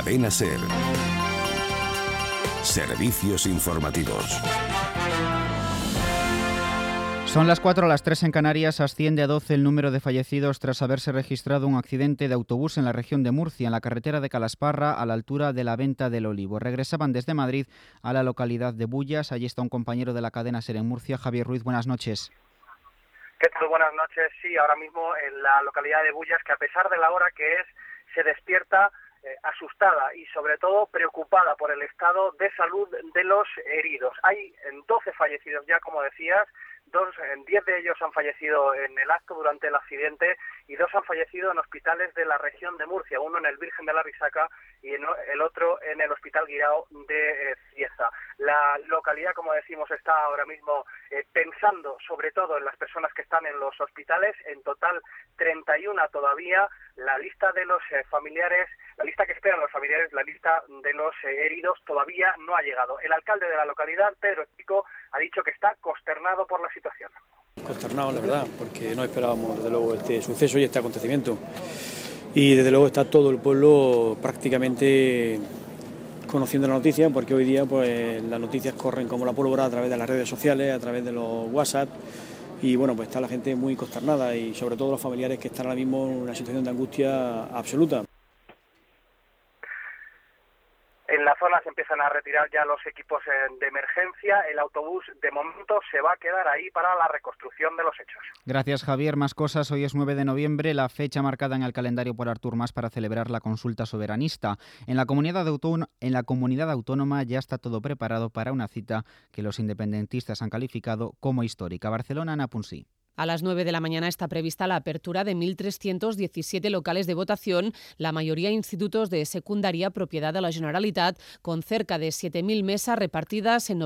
Cadena SER. Servicios informativos. Son las 4, las 3 en Canarias. Asciende a 12 el número de fallecidos tras haberse registrado un accidente de autobús en la región de Murcia, en la carretera de Calasparra, a la altura de la Venta del Olivo. Regresaban desde Madrid a la localidad de Bullas. Allí está un compañero de la cadena SER en Murcia, Javier Ruiz. Buenas noches. ¿Qué tal? Buenas noches. Sí, ahora mismo en la localidad de Bullas, que a pesar de la hora que es, se despierta asustada y sobre todo preocupada por el estado de salud de los heridos. Hay 12 fallecidos ya, como decías. 10 de ellos han fallecido en el acto durante el accidente y 2 han fallecido en hospitales de la región de Murcia, uno en el Virgen de la Risaca y el otro en el Hospital Guirao de Cieza. La localidad, como decimos, está ahora mismo pensando sobre todo en las personas que están en los hospitales, en total 31 todavía. La lista de los familiares, la lista que esperan los familiares, la lista de los heridos todavía no ha llegado. El alcalde de la localidad, Pedro Chico, ha dicho que está consternado por la situación. Consternado, la verdad, porque no esperábamos desde luego este suceso y este acontecimiento. Y desde luego está todo el pueblo prácticamente conociendo la noticia, porque hoy día pues las noticias corren como la pólvora a través de las redes sociales, a través de los WhatsApp. Y bueno, pues está la gente muy consternada y sobre todo los familiares que están ahora mismo en una situación de angustia absoluta. En la zona se empiezan a retirar ya los equipos de emergencia. El autobús, de momento, se va a quedar ahí para la reconstrucción de los hechos. Gracias, Javier. Más cosas. Hoy es 9 de noviembre, la fecha marcada en el calendario por Artur Mas para celebrar la consulta soberanista. En la comunidad autónoma ya está todo preparado para una cita que los independentistas han calificado como histórica. Barcelona, Ana Ponsí. A las 9 de la mañana está prevista la apertura de 1.317 locales de votación, la mayoría institutos de secundaria propiedad de la Generalitat, con cerca de 7.000 mesas repartidas en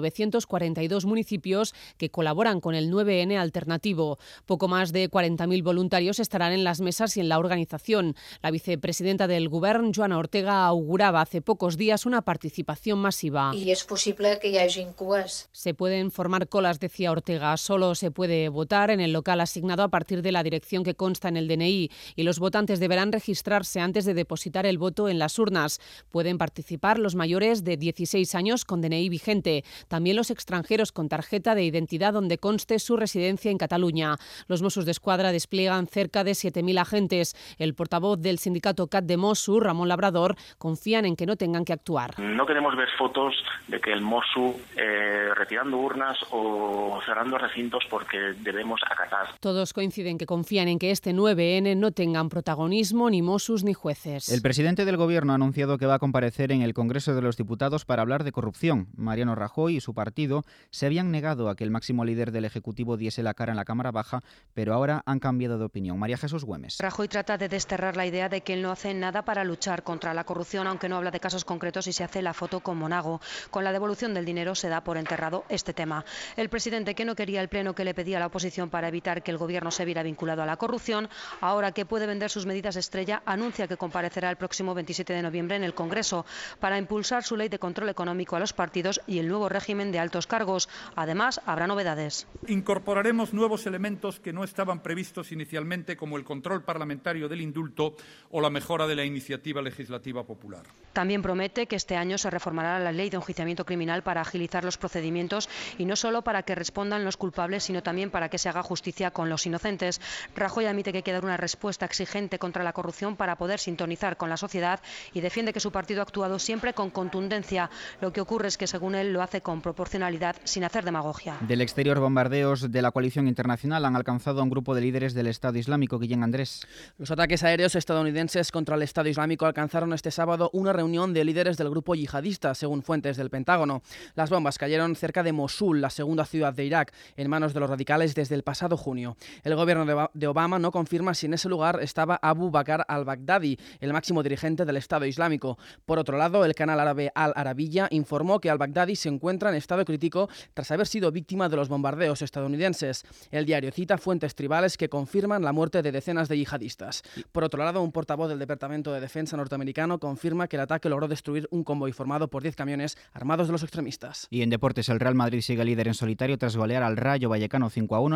942 municipios que colaboran con el 9N alternativo. Poco más de 40.000 voluntarios estarán en las mesas y en la organización. La vicepresidenta del Govern, Joana Ortega, auguraba hace pocos días una participación masiva. Y es posible que haya cues. Se pueden formar colas, decía Ortega. Solo se puede votar en el local asignado a partir de la dirección que consta en el DNI y los votantes deberán registrarse antes de depositar el voto en las urnas. Pueden participar los mayores de 16 años con DNI vigente, también los extranjeros con tarjeta de identidad donde conste su residencia en Cataluña. Los Mossos d'Esquadra despliegan cerca de 7.000 agentes. El portavoz del sindicato CAT de Mossos, Ramón Labrador, confían en que no tengan que actuar. No queremos ver fotos de que el Mossos retirando urnas o cerrando recintos porque debemos acatar. Todos coinciden que confían en que este 9N no tengan protagonismo ni Mossos ni jueces. El presidente del Gobierno ha anunciado que va a comparecer en el Congreso de los Diputados para hablar de corrupción. Mariano Rajoy y su partido se habían negado a que el máximo líder del Ejecutivo diese la cara en la Cámara Baja, pero ahora han cambiado de opinión. María Jesús Güemes. Rajoy trata de desterrar la idea de que él no hace nada para luchar contra la corrupción, aunque no habla de casos concretos y se hace la foto con Monago. Con la devolución del dinero se da por enterrado este tema. El presidente, que no quería el pleno que le pedía a la oposición para evitar que el Gobierno se viera vinculado a la corrupción, ahora que puede vender sus medidas estrella, anuncia que comparecerá el próximo 27 de noviembre en el Congreso para impulsar su ley de control económico a los partidos y el nuevo régimen de altos cargos. Además, habrá novedades. Incorporaremos nuevos elementos que no estaban previstos inicialmente, como el control parlamentario del indulto o la mejora de la iniciativa legislativa popular. También promete que este año se reformará la ley de enjuiciamiento criminal para agilizar los procedimientos y no solo para que respondan los culpables, sino también para que se haga justicia con los inocentes. Rajoy admite que hay que dar una respuesta exigente contra la corrupción para poder sintonizar con la sociedad y defiende que su partido ha actuado siempre con contundencia. Lo que ocurre es que, según él, lo hace con proporcionalidad, sin hacer demagogia. Del exterior, bombardeos de la coalición internacional han alcanzado a un grupo de líderes del Estado Islámico. Guillén Andrés. Los ataques aéreos estadounidenses contra el Estado Islámico alcanzaron este sábado una reunión de líderes del grupo yihadista, según fuentes del Pentágono. Las bombas cayeron cerca de Mosul, la segunda ciudad de Irak, en manos de los radicales desde el pasado junio. El gobierno de Obama no confirma si en ese lugar estaba Abu Bakr al-Baghdadi, el máximo dirigente del Estado Islámico. Por otro lado, el canal árabe Al Arabiya informó que al-Baghdadi se encuentra en estado crítico tras haber sido víctima de los bombardeos estadounidenses. El diario cita fuentes tribales que confirman la muerte de decenas de yihadistas. Por otro lado, un portavoz del Departamento de Defensa norteamericano confirma que el ataque logró destruir un convoy formado por 10 camiones armados de los extremistas. Y en deportes, el Real Madrid sigue líder en solitario tras golear al Rayo Vallecano 5-1. El Barcelona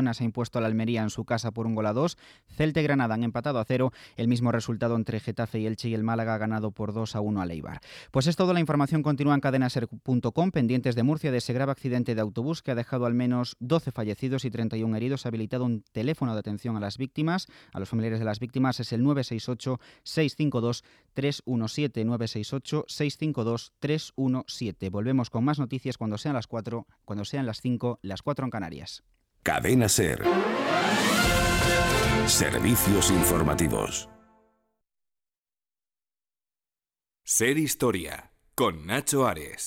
Girona se ha impuesto a la Almería en su casa por 1-2. Celta y Granada han empatado a 0. El mismo resultado entre Getafe y Elche, y el Málaga ha ganado por 2-1 al Eibar. Pues es todo. La información continúa en cadenaser.com. Pendientes de Murcia, de ese grave accidente de autobús que ha dejado al menos 12 fallecidos y 31 heridos. Ha habilitado un teléfono de atención a las víctimas, a los familiares de las víctimas. Es el 968-652-317. 968-652-317. Volvemos con más noticias cuando sean las 4, cuando sean las 5, las 4 en Canarias. Cadena Ser. Servicios informativos. Ser Historia, con Nacho Ares.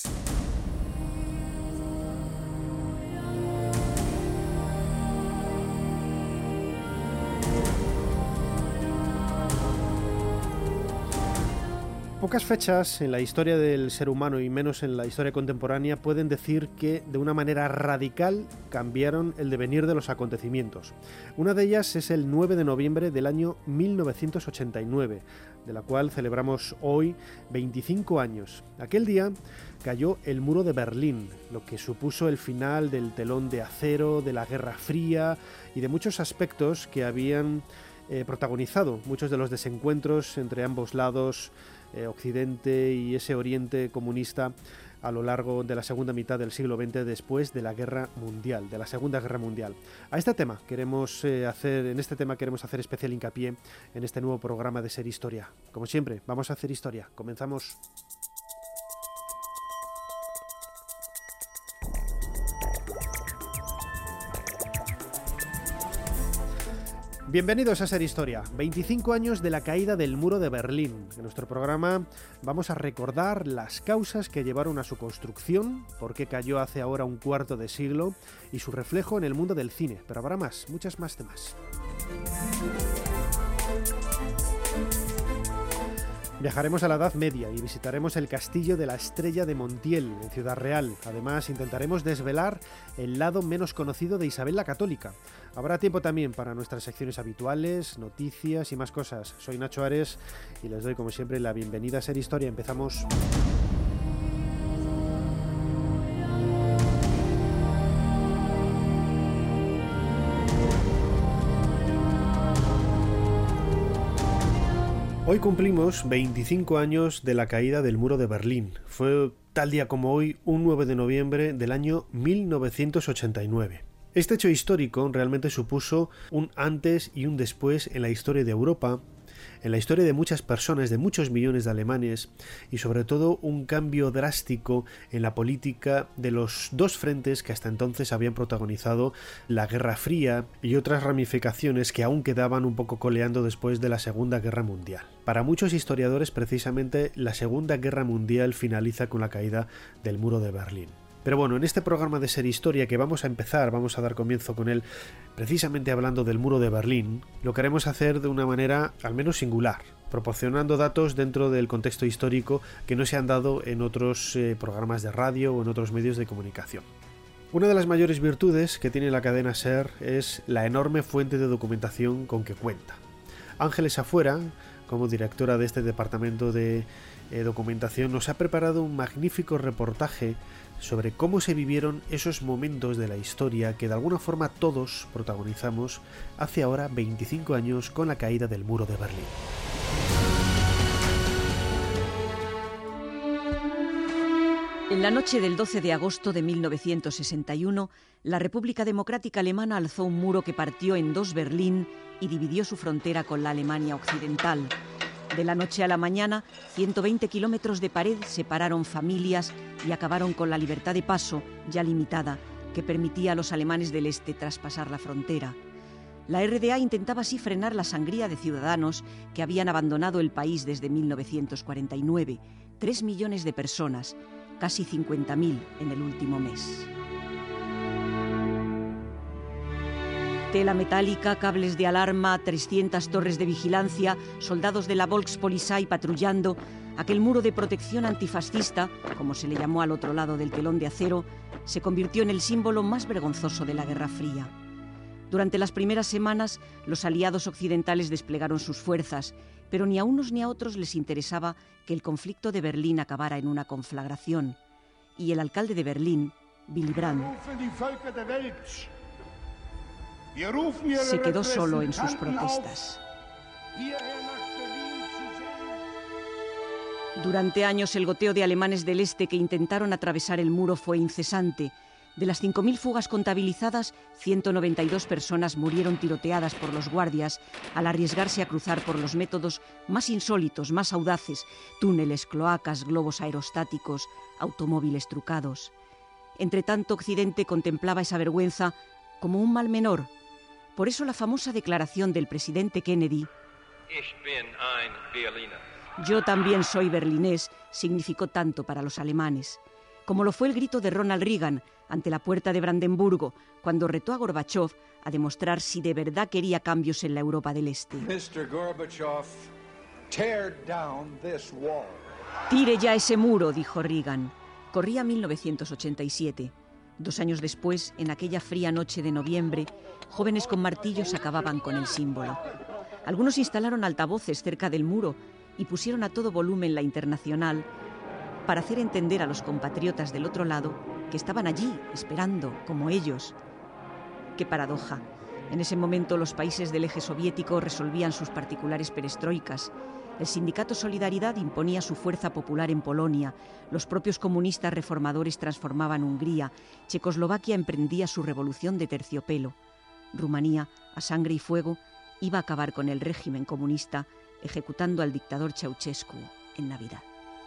Pocas fechas en la historia del ser humano y menos en la historia contemporánea pueden decir que de una manera radical cambiaron el devenir de los acontecimientos. Una de ellas es el 9 de noviembre del año 1989, de la cual celebramos hoy 25 años. Aquel día cayó el muro de Berlín, lo que supuso el final del telón de acero, de la Guerra Fría y de muchos aspectos que habían protagonizado muchos de los desencuentros entre ambos lados, Occidente y ese Oriente comunista, a lo largo de la segunda mitad del siglo XX, después de la Guerra Mundial, de la Segunda Guerra Mundial. En este tema queremos hacer especial hincapié en este nuevo programa de Ser Historia. Como siempre, vamos a hacer historia. Comenzamos. Bienvenidos a Ser Historia. 25 años de la caída del muro de Berlín. En nuestro programa vamos a recordar las causas que llevaron a su construcción, por qué cayó hace ahora un cuarto de siglo y su reflejo en el mundo del cine. Pero habrá más, muchos más temas. Viajaremos a la Edad Media y visitaremos el castillo de la Estrella de Montiel, en Ciudad Real. Además, intentaremos desvelar el lado menos conocido de Isabel la Católica. Habrá tiempo también para nuestras secciones habituales, noticias y más cosas. Soy Nacho Ares y les doy, como siempre, la bienvenida a Ser Historia. Empezamos. Hoy cumplimos 25 años de la caída del muro de Berlín. Fue tal día como hoy, un 9 de noviembre del año 1989. Este hecho histórico realmente supuso un antes y un después en la historia de Europa, en la historia de muchas personas, de muchos millones de alemanes, y sobre todo un cambio drástico en la política de los dos frentes que hasta entonces habían protagonizado la Guerra Fría y otras ramificaciones que aún quedaban un poco coleando después de la Segunda Guerra Mundial. Para muchos historiadores, precisamente, la Segunda Guerra Mundial finaliza con la caída del muro de Berlín. Pero bueno, en este programa de Ser Historia que vamos a dar comienzo con él, precisamente hablando del muro de Berlín, lo queremos hacer de una manera al menos singular, proporcionando datos dentro del contexto histórico que no se han dado en otros programas de radio o en otros medios de comunicación. Una de las mayores virtudes que tiene la cadena SER es la enorme fuente de documentación con que cuenta. Ángeles Afuera, como directora de este departamento de documentación, nos ha preparado un magnífico reportaje sobre cómo se vivieron esos momentos de la historia que de alguna forma todos protagonizamos hace ahora 25 años con la caída del muro de Berlín. En la noche del 12 de agosto de 1961, la República Democrática Alemana alzó un muro que partió en dos Berlín y dividió su frontera con la Alemania occidental. De la noche a la mañana, 120 kilómetros de pared separaron familias y acabaron con la libertad de paso, ya limitada, que permitía a los alemanes del este traspasar la frontera. La RDA intentaba así frenar la sangría de ciudadanos que habían abandonado el país desde 1949, 3 millones de personas, casi 50.000 en el último mes. Tela metálica, cables de alarma, 300 torres de vigilancia, soldados de la Volkspolizei patrullando, aquel muro de protección antifascista, como se le llamó al otro lado del telón de acero, se convirtió en el símbolo más vergonzoso de la Guerra Fría. Durante las primeras semanas, los aliados occidentales desplegaron sus fuerzas, pero ni a unos ni a otros les interesaba que el conflicto de Berlín acabara en una conflagración. Y el alcalde de Berlín, Willy Brandt, se quedó solo en sus protestas. Durante años el goteo de alemanes del este que intentaron atravesar el muro fue incesante. De las 5.000 fugas contabilizadas, 192 personas murieron tiroteadas por los guardias al arriesgarse a cruzar por los métodos más insólitos, más audaces: túneles, cloacas, globos aerostáticos, automóviles trucados. Entretanto, Occidente contemplaba esa vergüenza como un mal menor. Por eso la famosa declaración del presidente Kennedy: "Yo también soy berlinés", significó tanto para los alemanes, como lo fue el grito de Ronald Reagan ante la puerta de Brandenburgo, cuando retó a Gorbachov a demostrar si de verdad quería cambios en la Europa del Este. Mr. Gorbachev, tear down this wall. «Tire ya ese muro», dijo Reagan. Corría 1987. 2 años después, en aquella fría noche de noviembre, jóvenes con martillos acababan con el símbolo. Algunos instalaron altavoces cerca del muro y pusieron a todo volumen la Internacional para hacer entender a los compatriotas del otro lado que estaban allí, esperando, como ellos. ¡Qué paradoja! En ese momento los países del eje soviético resolvían sus particulares perestroikas. El sindicato Solidaridad imponía su fuerza popular en Polonia, los propios comunistas reformadores transformaban Hungría, Checoslovaquia emprendía su revolución de terciopelo. Rumanía, a sangre y fuego, iba a acabar con el régimen comunista, ejecutando al dictador Ceausescu en Navidad.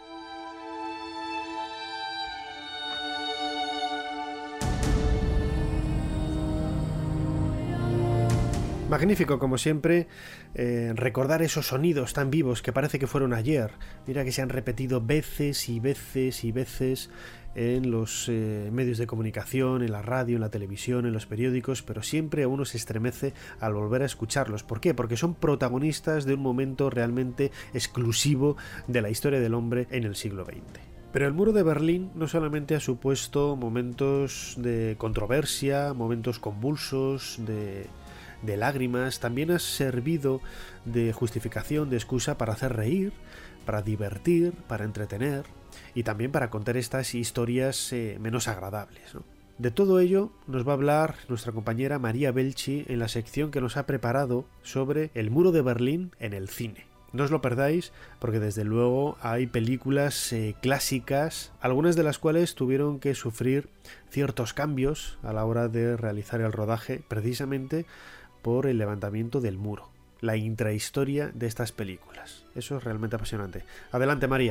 Magnífico, como siempre, recordar esos sonidos tan vivos que parece que fueron ayer. Mira que se han repetido veces y veces y veces en los medios de comunicación, en la radio, en la televisión, en los periódicos, pero siempre a uno se estremece al volver a escucharlos. ¿Por qué? Porque son protagonistas de un momento realmente exclusivo de la historia del hombre en el siglo XX. Pero el muro de Berlín no solamente ha supuesto momentos de controversia, momentos convulsos, de lágrimas, también ha servido de justificación, de excusa para hacer reír, para divertir, para entretener y también para contar estas historias menos agradables, ¿no? De todo ello nos va a hablar nuestra compañera María Belchi en la sección que nos ha preparado sobre el muro de Berlín en el cine. No os lo perdáis porque desde luego hay películas clásicas, algunas de las cuales tuvieron que sufrir ciertos cambios a la hora de realizar el rodaje precisamente por el levantamiento del muro, la intrahistoria de estas películas. Eso es realmente apasionante. Adelante, María.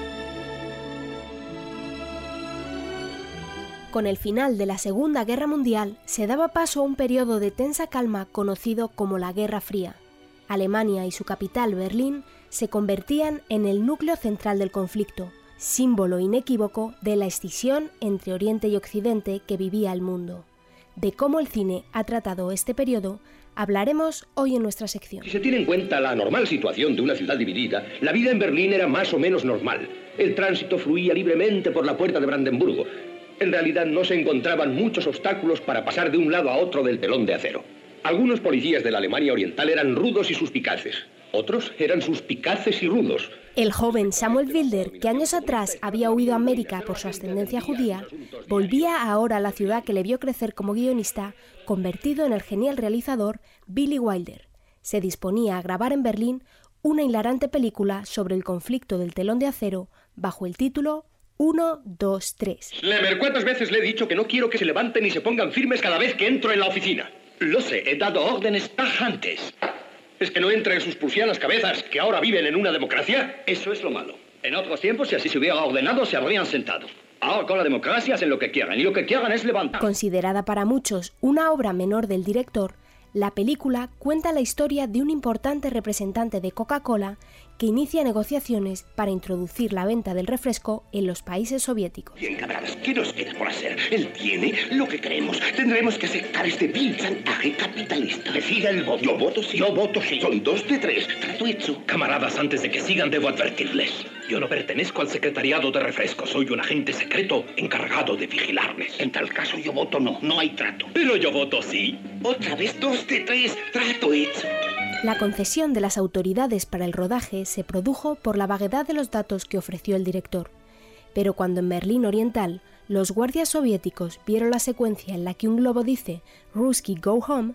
Con el final de la Segunda Guerra Mundial se daba paso a un periodo de tensa calma conocido como la Guerra Fría. Alemania y su capital, Berlín, se convertían en el núcleo central del conflicto, símbolo inequívoco de la escisión entre Oriente y Occidente que vivía el mundo. De cómo el cine ha tratado este periodo hablaremos hoy en nuestra sección. Si se tiene en cuenta la anormal situación de una ciudad dividida, la vida en Berlín era más o menos normal. El tránsito fluía libremente por la puerta de Brandenburgo. En realidad no se encontraban muchos obstáculos para pasar de un lado a otro del telón de acero. Algunos policías de la Alemania Oriental eran rudos y suspicaces. Otros eran suspicaces y rudos. El joven Samuel Wilder, que años atrás había huido a América por su ascendencia judía, volvía ahora a la ciudad que le vio crecer como guionista, convertido en el genial realizador Billy Wilder. Se disponía a grabar en Berlín una hilarante película sobre el conflicto del telón de acero bajo el título 1, 2, 3. Schlemmer, ¿cuántas veces le he dicho que no quiero que se levanten y se pongan firmes cada vez que entro en la oficina? Lo sé, he dado órdenes tajantes. ¿Es que no entra en sus prusianas cabezas que ahora viven en una democracia? Eso es lo malo. En otros tiempos, si así se hubiera ordenado, se habrían sentado. Ahora con la democracia hacen lo que quieran, y lo que quieran es levantar. Considerada para muchos una obra menor del director, la película cuenta la historia de un importante representante de Coca-Cola que inicia negociaciones para introducir la venta del refresco en los países soviéticos. Bien, camaradas, ¿qué nos queda por hacer? Él tiene lo que queremos. Tendremos que aceptar este vil chantaje capitalista. Decida el voto. Yo voto sí. Yo voto sí. Son 2 de 3. Trato hecho. Camaradas, antes de que sigan, debo advertirles. Yo no pertenezco al secretariado de refrescos. Soy un agente secreto encargado de vigilarles. En tal caso, yo voto no. No hay trato. Pero yo voto sí. Otra vez 2 de 3. Trato hecho. La concesión de las autoridades para el rodaje se produjo por la vaguedad de los datos que ofreció el director. Pero cuando en Berlín Oriental los guardias soviéticos vieron la secuencia en la que un globo dice «Ruski, go home»,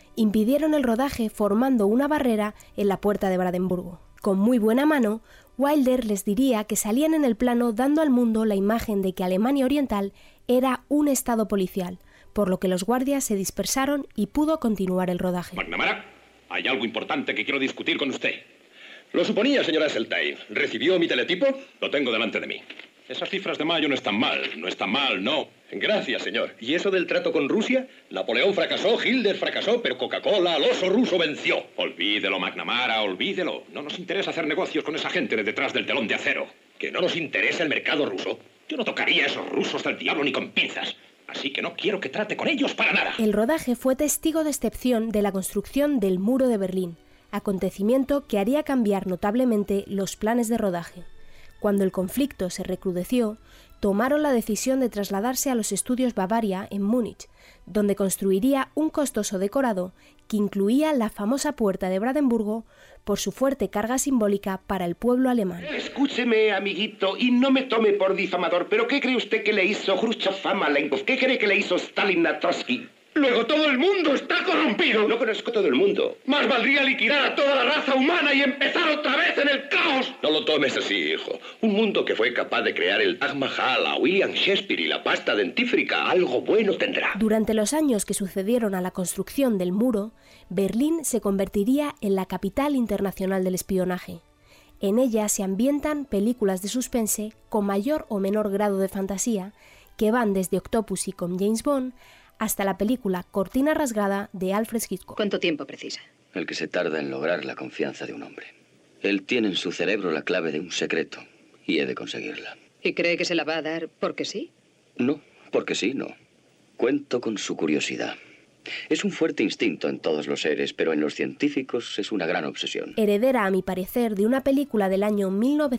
impidieron el rodaje formando una barrera en la puerta de Brandenburgo. Con muy buena mano, Wilder les diría que salían en el plano dando al mundo la imagen de que Alemania Oriental era un estado policial, por lo que los guardias se dispersaron y pudo continuar el rodaje. McNamara, hay algo importante que quiero discutir con usted. Lo suponía, señora Seltay. ¿Recibió mi teletipo? Lo tengo delante de mí. Esas cifras de mayo no están mal, no. Gracias, señor. ¿Y eso del trato con Rusia? Napoleón fracasó, Hitler fracasó, pero Coca-Cola, al oso ruso, venció. Olvídelo, McNamara, olvídelo. No nos interesa hacer negocios con esa gente de detrás del telón de acero. ¿Que no nos interesa el mercado ruso? Yo no tocaría a esos rusos del diablo ni con pinzas. Así que no quiero que trate con ellos para nada. El rodaje fue testigo de excepción de la construcción del Muro de Berlín, acontecimiento que haría cambiar notablemente los planes de rodaje. Cuando el conflicto se recrudeció, tomaron la decisión de trasladarse a los estudios Bavaria en Múnich, donde construiría un costoso decorado que incluía la famosa puerta de Brandenburgo por su fuerte carga simbólica para el pueblo alemán. Escúcheme, amiguito, y no me tome por difamador, pero ¿qué cree usted que le hizo Khrushchev a Malenkov? ¿Qué cree que le hizo Stalin a Trotsky? Luego todo el mundo está corrompido. No conozco todo el mundo. Más valdría liquidar a toda la raza humana y empezar otra vez en el caos. No lo tomes así, hijo. Un mundo que fue capaz de crear el Taj Mahal, a William Shakespeare y la pasta dentífrica, algo bueno tendrá. Durante los años que sucedieron a la construcción del muro, Berlín se convertiría en la capital internacional del espionaje. En ella se ambientan películas de suspense con mayor o menor grado de fantasía, que van desde Octopussy con James Bond hasta la película Cortina rasgada de Alfred Hitchcock. ¿Cuánto tiempo precisa? El que se tarda en lograr la confianza de un hombre. Él tiene en su cerebro la clave de un secreto y he de conseguirla. ¿Y cree que se la va a dar porque sí? No, porque sí, no. Cuento con su curiosidad. Es un fuerte instinto en todos los seres, pero en los científicos es una gran obsesión. Heredera, a mi parecer, de una película del año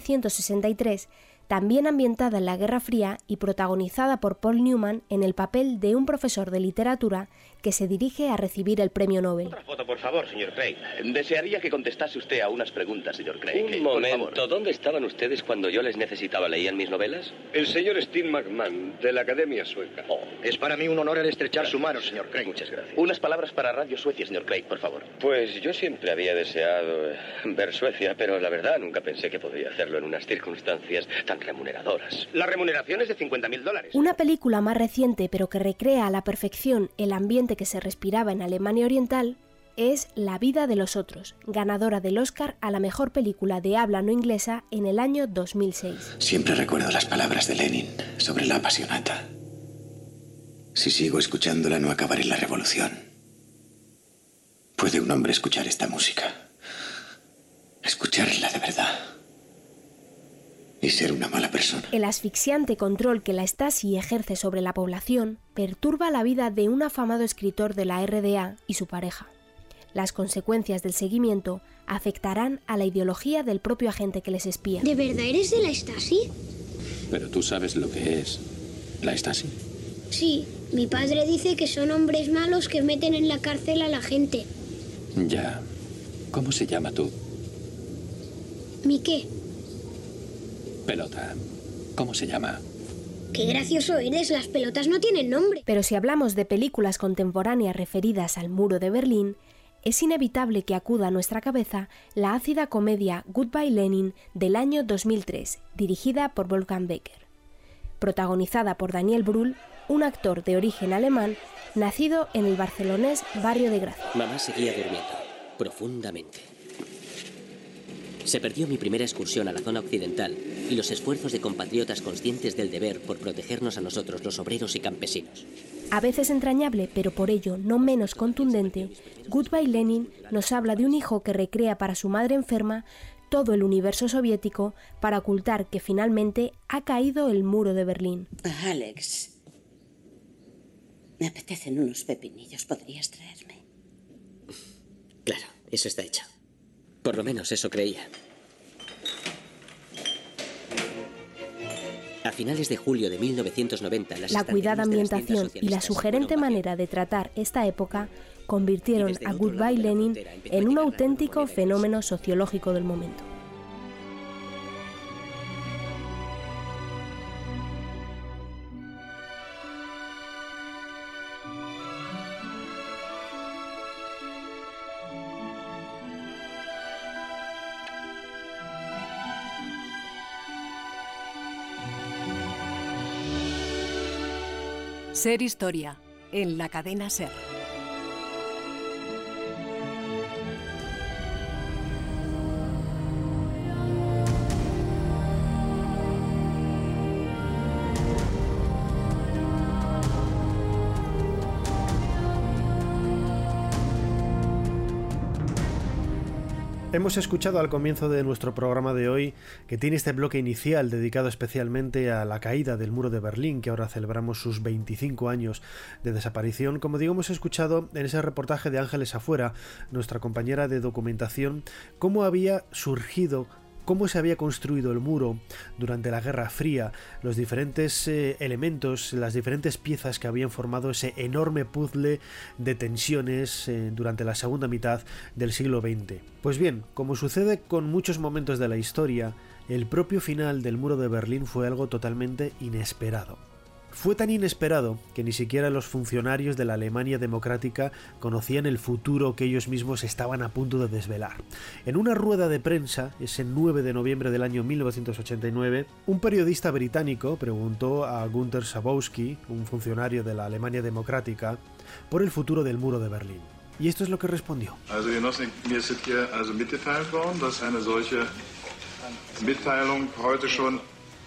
1963, también ambientada en la Guerra Fría y protagonizada por Paul Newman en el papel de un profesor de literatura que se dirige a recibir el premio Nobel. Otra foto, por favor, señor Craig. Desearía que contestase usted a unas preguntas, señor Craig. Un momento, ¿dónde estaban ustedes cuando yo les necesitaba? ¿Leían mis novelas? El señor Steve McMahon, de la Academia Sueca. Es para mí un honor el estrechar su mano, señor Craig. Muchas gracias. Unas palabras para Radio Suecia, señor Craig, por favor. Pues yo siempre había deseado ver Suecia, pero la verdad nunca pensé que podría hacerlo en unas circunstancias tan remuneradoras. La remuneración es de $50.000. Una película más reciente, pero que recrea a la perfección el ambiente que se respiraba en Alemania Oriental, es La vida de los otros, ganadora del Oscar a la mejor película de habla no inglesa en el año 2006. Siempre recuerdo las palabras de Lenin sobre la apasionata. Si sigo escuchándola no acabaré la revolución. ¿Puede un hombre escuchar esta música? Escucharla de verdad. Y ser una mala persona. El asfixiante control que la Stasi ejerce sobre la población perturba la vida de un afamado escritor de la RDA y su pareja. Las consecuencias del seguimiento afectarán a la ideología del propio agente que les espía. ¿De verdad eres de la Stasi? ¿Pero tú sabes lo que es la Stasi? Sí, mi padre dice que son hombres malos que meten en la cárcel a la gente. Ya. ¿Cómo se llama tú? ¿Mi qué? Pelota. ¿Cómo se llama? ¡Qué gracioso eres! Las pelotas no tienen nombre. Pero si hablamos de películas contemporáneas referidas al Muro de Berlín, es inevitable que acuda a nuestra cabeza la ácida comedia Goodbye Lenin del año 2003, dirigida por Wolfgang Becker. Protagonizada por Daniel Brühl, un actor de origen alemán, nacido en el barcelonés barrio de Gracia. Mamá seguía durmiendo, profundamente. Se perdió mi primera excursión a la zona occidental y los esfuerzos de compatriotas conscientes del deber por protegernos a nosotros, los obreros y campesinos. A veces entrañable, pero por ello no menos contundente, Goodbye Lenin nos habla de un hijo que recrea para su madre enferma todo el universo soviético para ocultar que finalmente ha caído el muro de Berlín. Alex, me apetecen unos pepinillos, ¿podrías traerme? Claro, eso está hecho. Por lo menos eso creía. A finales de julio de 1990, la cuidada ambientación y la sugerente manera de tratar esta época convirtieron a Goodbye Lenin en un auténtico fenómeno sociológico del momento. Ser Historia, en la cadena SER. Hemos escuchado al comienzo de nuestro programa de hoy, que tiene este bloque inicial dedicado especialmente a la caída del muro de Berlín, que ahora celebramos sus 25 años de desaparición. Como digo, hemos escuchado en ese reportaje de Ángeles Afuera, nuestra compañera de documentación, cómo había surgido, cómo se había construido el muro durante la Guerra Fría, los diferentes elementos, las diferentes piezas que habían formado ese enorme puzzle de tensiones durante la segunda mitad del siglo XX. Pues bien, como sucede con muchos momentos de la historia, el propio final del muro de Berlín fue algo totalmente inesperado. Fue tan inesperado que ni siquiera los funcionarios de la Alemania democrática conocían el futuro que ellos mismos estaban a punto de desvelar. En una rueda de prensa, ese 9 de noviembre del año 1989, un periodista británico preguntó a Günter Schabowski, un funcionario de la Alemania democrática, por el futuro del muro de Berlín. Y esto es lo que respondió. Also Genossen, mir ist hier mitgeteilt worden, dass eine solche Mitteilung heute schon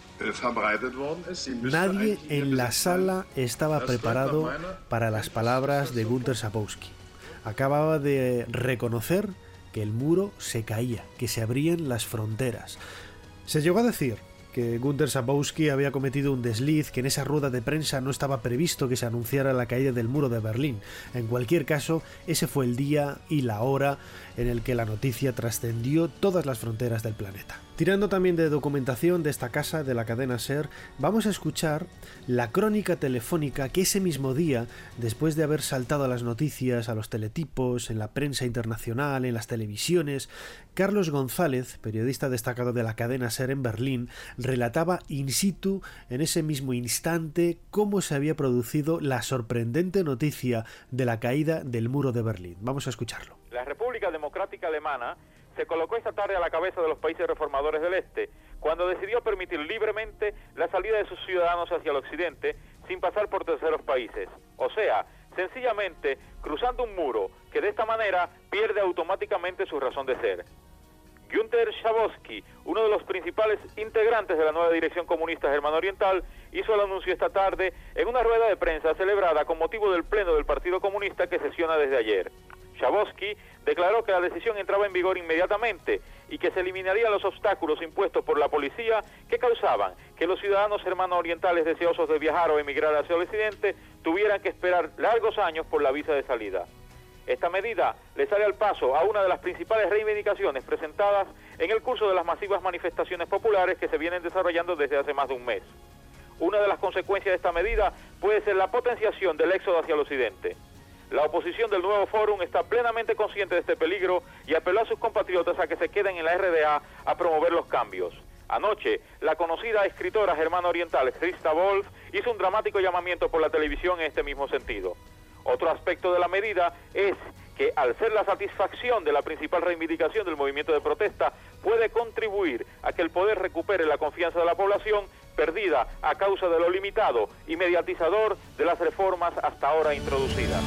Nadie en la sala estaba preparado para las palabras de Günter Schabowski. Acababa de reconocer que el muro se caía, que se abrían las fronteras. Se llegó a decir que Günter Schabowski había cometido un desliz, que en esa rueda de prensa no estaba previsto que se anunciara la caída del muro de Berlín. En cualquier caso, ese fue el día y la hora en el que la noticia trascendió todas las fronteras del planeta. Tirando también de documentación de esta casa de la cadena SER, vamos a escuchar la crónica telefónica que ese mismo día, después de haber saltado a las noticias, a los teletipos, en la prensa internacional, en las televisiones, Carlos González, periodista destacado de la cadena SER en Berlín, relataba in situ, en ese mismo instante, cómo se había producido la sorprendente noticia de la caída del muro de Berlín. Vamos a escucharlo. La República Democrática Alemana se colocó esta tarde a la cabeza de los países reformadores del Este, cuando decidió permitir libremente la salida de sus ciudadanos hacia el occidente sin pasar por terceros países. O sea, sencillamente cruzando un muro que de esta manera pierde automáticamente su razón de ser. Günter Schabowski, uno de los principales integrantes de la nueva dirección comunista germano oriental, hizo el anuncio esta tarde en una rueda de prensa celebrada con motivo del pleno del Partido Comunista que sesiona desde ayer. Schabowski declaró que la decisión entraba en vigor inmediatamente y que se eliminarían los obstáculos impuestos por la policía que causaban que los ciudadanos germano-orientales deseosos de viajar o emigrar hacia el occidente tuvieran que esperar largos años por la visa de salida. Esta medida le sale al paso a una de las principales reivindicaciones presentadas en el curso de las masivas manifestaciones populares que se vienen desarrollando desde hace más de un mes. Una de las consecuencias de esta medida puede ser la potenciación del éxodo hacia el occidente. La oposición del nuevo Fórum está plenamente consciente de este peligro y apeló a sus compatriotas a que se queden en la RDA a promover los cambios. Anoche, la conocida escritora germano-oriental Christa Wolf hizo un dramático llamamiento por la televisión en este mismo sentido. Otro aspecto de la medida es que, al ser la satisfacción de la principal reivindicación del movimiento de protesta, puede contribuir a que el poder recupere la confianza de la población perdida a causa de lo limitado y mediatizador de las reformas hasta ahora introducidas.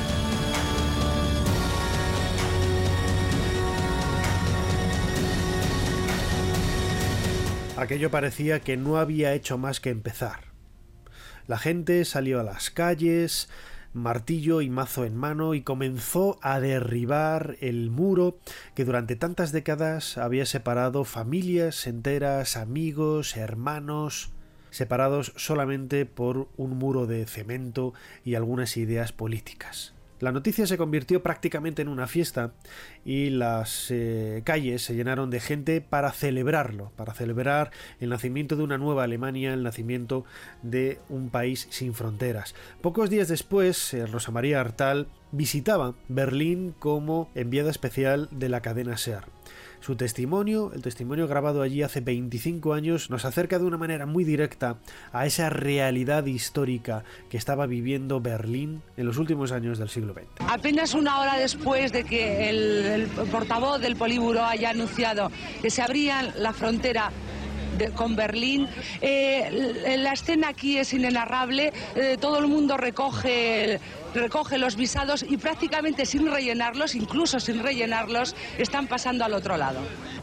Aquello parecía que no había hecho más que empezar. La gente salió a las calles, martillo y mazo en mano, y comenzó a derribar el muro que durante tantas décadas había separado familias enteras, amigos, hermanos, separados solamente por un muro de cemento y algunas ideas políticas. La noticia se convirtió prácticamente en una fiesta y las calles se llenaron de gente para celebrarlo, para celebrar el nacimiento de una nueva Alemania, el nacimiento de un país sin fronteras. Pocos días después, Rosa María Artal visitaba Berlín como enviada especial de la cadena SER. Su testimonio, el testimonio grabado allí hace 25 años, nos acerca de una manera muy directa a esa realidad histórica que estaba viviendo Berlín en los últimos años del siglo XX. Apenas una hora después de que el portavoz del Politburó haya anunciado que se abría la frontera con Berlín. La escena aquí es inenarrable, todo el mundo recoge los visados y prácticamente sin rellenarlos, incluso sin rellenarlos, están pasando al otro lado.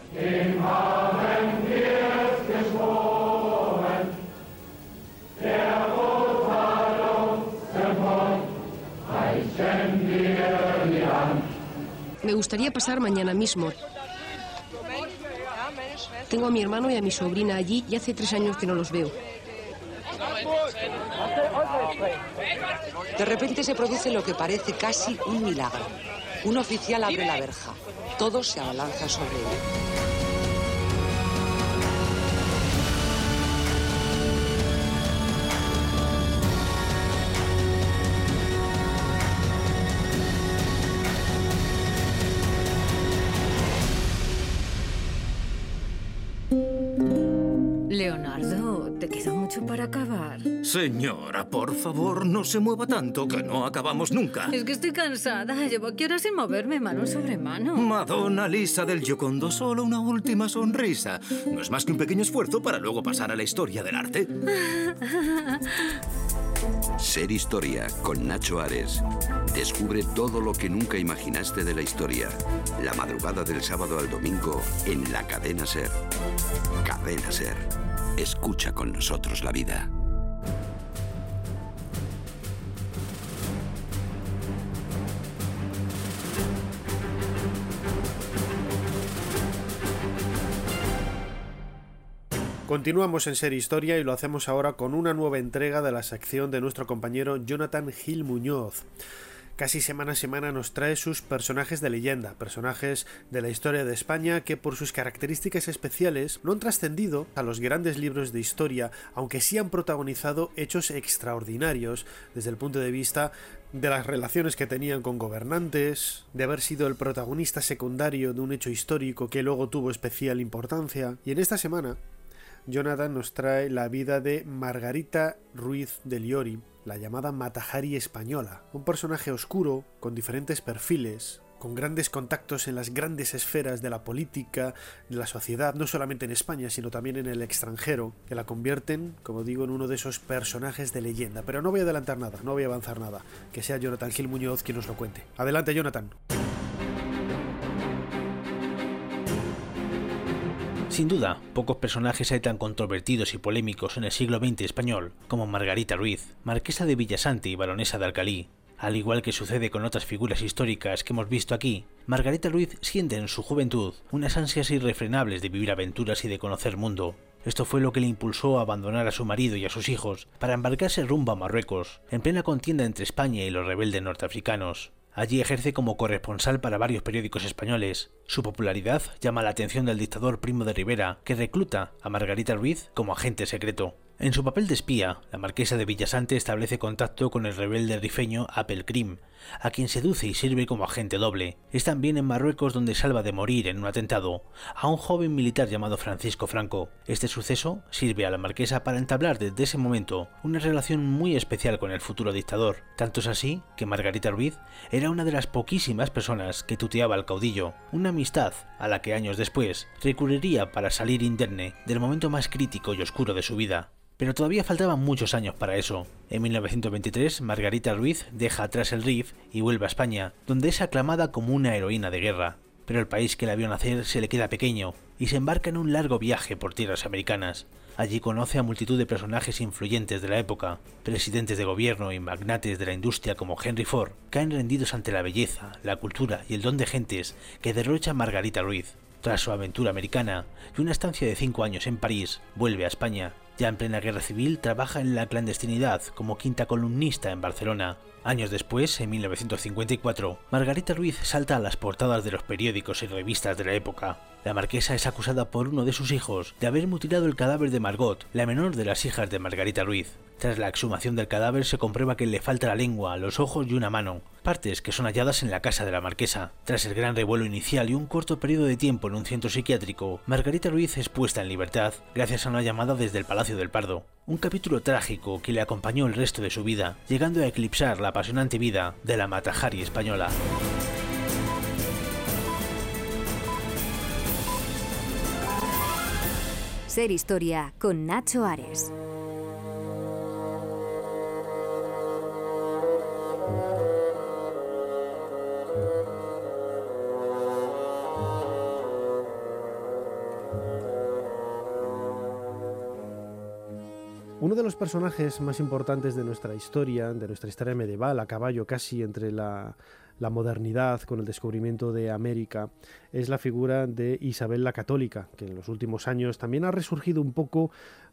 Me gustaría pasar mañana mismo. Tengo a mi hermano y a mi sobrina allí y hace 3 años que no los veo. De repente se produce lo que parece casi un milagro. Un oficial abre la verja. Todos se abalanzan sobre él. Leonardo, ¿te queda mucho para acabar? Señora, por favor, no se mueva tanto, que no acabamos nunca. Es que estoy cansada. Llevo aquí horas sin moverme, mano sobre mano. Madonna Lisa del Giocondo, solo una última sonrisa. No es más que un pequeño esfuerzo para luego pasar a la historia del arte. Ser Historia con Nacho Ares. Descubre todo lo que nunca imaginaste de la historia. La madrugada del sábado al domingo en la Cadena SER. Cadena SER. Escucha con nosotros la vida. Continuamos en Ser Historia y lo hacemos ahora con una nueva entrega de la sección de nuestro compañero Jonathan Gil Muñoz. Casi semana a semana nos trae sus personajes de leyenda, personajes de la historia de España que por sus características especiales no han trascendido a los grandes libros de historia, aunque sí han protagonizado hechos extraordinarios desde el punto de vista de las relaciones que tenían con gobernantes, de haber sido el protagonista secundario de un hecho histórico que luego tuvo especial importancia. Y en esta semana Jonathan nos trae la vida de Margarita Ruiz de Liori, la llamada Mata-Hari española, un personaje oscuro, con diferentes perfiles, con grandes contactos en las grandes esferas de la política, de la sociedad, no solamente en España, sino también en el extranjero, que la convierten, como digo, en uno de esos personajes de leyenda. Pero no voy a adelantar nada, no voy a avanzar nada, que sea Jonathan Gil Muñoz quien nos lo cuente. Adelante, Jonathan. Sin duda, pocos personajes hay tan controvertidos y polémicos en el siglo XX español como Margarita Ruiz, marquesa de Villasante y baronesa de Alcalí. Al igual que sucede con otras figuras históricas que hemos visto aquí, Margarita Ruiz siente en su juventud unas ansias irrefrenables de vivir aventuras y de conocer mundo. Esto fue lo que le impulsó a abandonar a su marido y a sus hijos para embarcarse rumbo a Marruecos, en plena contienda entre España y los rebeldes norteafricanos. Allí ejerce como corresponsal para varios periódicos españoles. Su popularidad llama la atención del dictador Primo de Rivera, que recluta a Margarita Ruiz como agente secreto. En su papel de espía, la marquesa de Villasante establece contacto con el rebelde rifeño Apelkrim, a quien seduce y sirve como agente doble. Es también en Marruecos donde salva de morir en un atentado a un joven militar llamado Francisco Franco. Este suceso sirve a la marquesa para entablar desde ese momento una relación muy especial con el futuro dictador. Tanto es así que Margarita Ruiz era una de las poquísimas personas que tuteaba al caudillo, una amistad a la que años después recurriría para salir indemne del momento más crítico y oscuro de su vida. Pero todavía faltaban muchos años para eso. En 1923, Margarita Ruiz deja atrás el Rif y vuelve a España, donde es aclamada como una heroína de guerra. Pero el país que la vio nacer se le queda pequeño y se embarca en un largo viaje por tierras americanas. Allí conoce a multitud de personajes influyentes de la época. Presidentes de gobierno y magnates de la industria como Henry Ford caen rendidos ante la belleza, la cultura y el don de gentes que derrocha Margarita Ruiz. Tras su aventura americana y una estancia de 5 años en París, vuelve a España. Ya en plena guerra civil trabaja en la clandestinidad como quinta columnista en Barcelona. Años después, en 1954, Margarita Ruiz salta a las portadas de los periódicos y revistas de la época. La marquesa es acusada por uno de sus hijos de haber mutilado el cadáver de Margot, la menor de las hijas de Margarita Ruiz. Tras la exhumación del cadáver se comprueba que le falta la lengua, los ojos y una mano, partes que son halladas en la casa de la marquesa. Tras el gran revuelo inicial y un corto periodo de tiempo en un centro psiquiátrico, Margarita Ruiz es puesta en libertad gracias a una llamada desde el Palacio del Pardo. Un capítulo trágico que le acompañó el resto de su vida, llegando a eclipsar la apasionante vida de la Mata-Hari española. Ser Historia con Nacho Ares. Uno de los personajes más importantes de nuestra historia medieval, a caballo casi entre la modernidad con el descubrimiento de América, es la figura de Isabel la Católica, que en los últimos años también ha resurgido un poco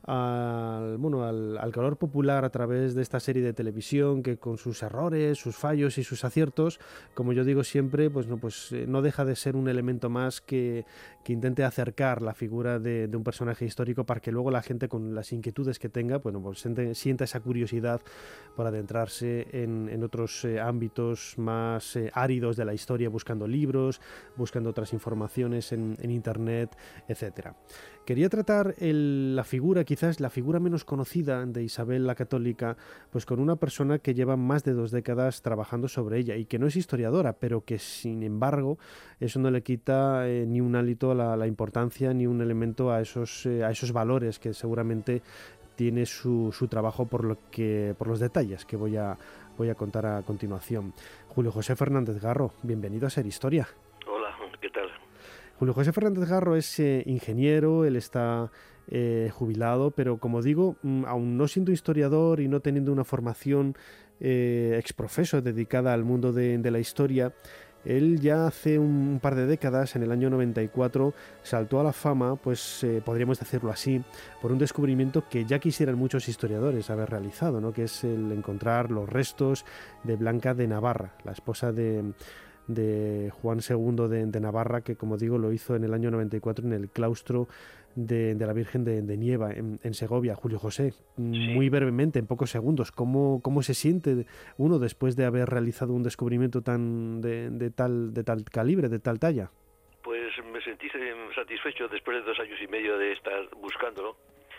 al calor popular a través de esta serie de televisión que, con sus errores, sus fallos y sus aciertos, como yo digo siempre, no deja de ser un elemento más que intente acercar la figura de un personaje histórico para que luego la gente, con las inquietudes que tenga, sienta esa curiosidad por adentrarse en otros ámbitos más áridos de la historia, buscando libros, buscando otras informaciones en internet, etcétera. Quería tratar la figura, quizás la figura menos conocida de Isabel la Católica, pues con una persona que lleva más de 2 décadas trabajando sobre ella y que no es historiadora, pero que sin embargo eso no le quita ni un hálito a la importancia ni un elemento a esos valores que seguramente tiene su trabajo por los detalles que voy a contar a continuación. Julio José Fernández Garro, bienvenido a Ser Historia. Hola, ¿qué tal? Julio José Fernández Garro es ingeniero, él está jubilado, pero como digo, aún no siendo historiador y no teniendo una formación exprofeso dedicada al mundo de la historia, él ya hace un par de décadas, en el año 94, saltó a la fama, podríamos decirlo así, por un descubrimiento que ya quisieran muchos historiadores haber realizado, ¿no? Que es el encontrar los restos de Blanca de Navarra, la esposa de Juan II de Navarra, que, como digo, lo hizo en el año 94 en el claustro de la Virgen de Nieva en Segovia. Julio José, muy brevemente, en pocos segundos, ¿cómo se siente uno después de haber realizado un descubrimiento de tal calibre, de tal talla? Pues me sentí satisfecho después de 2 años y medio de estar buscándolo,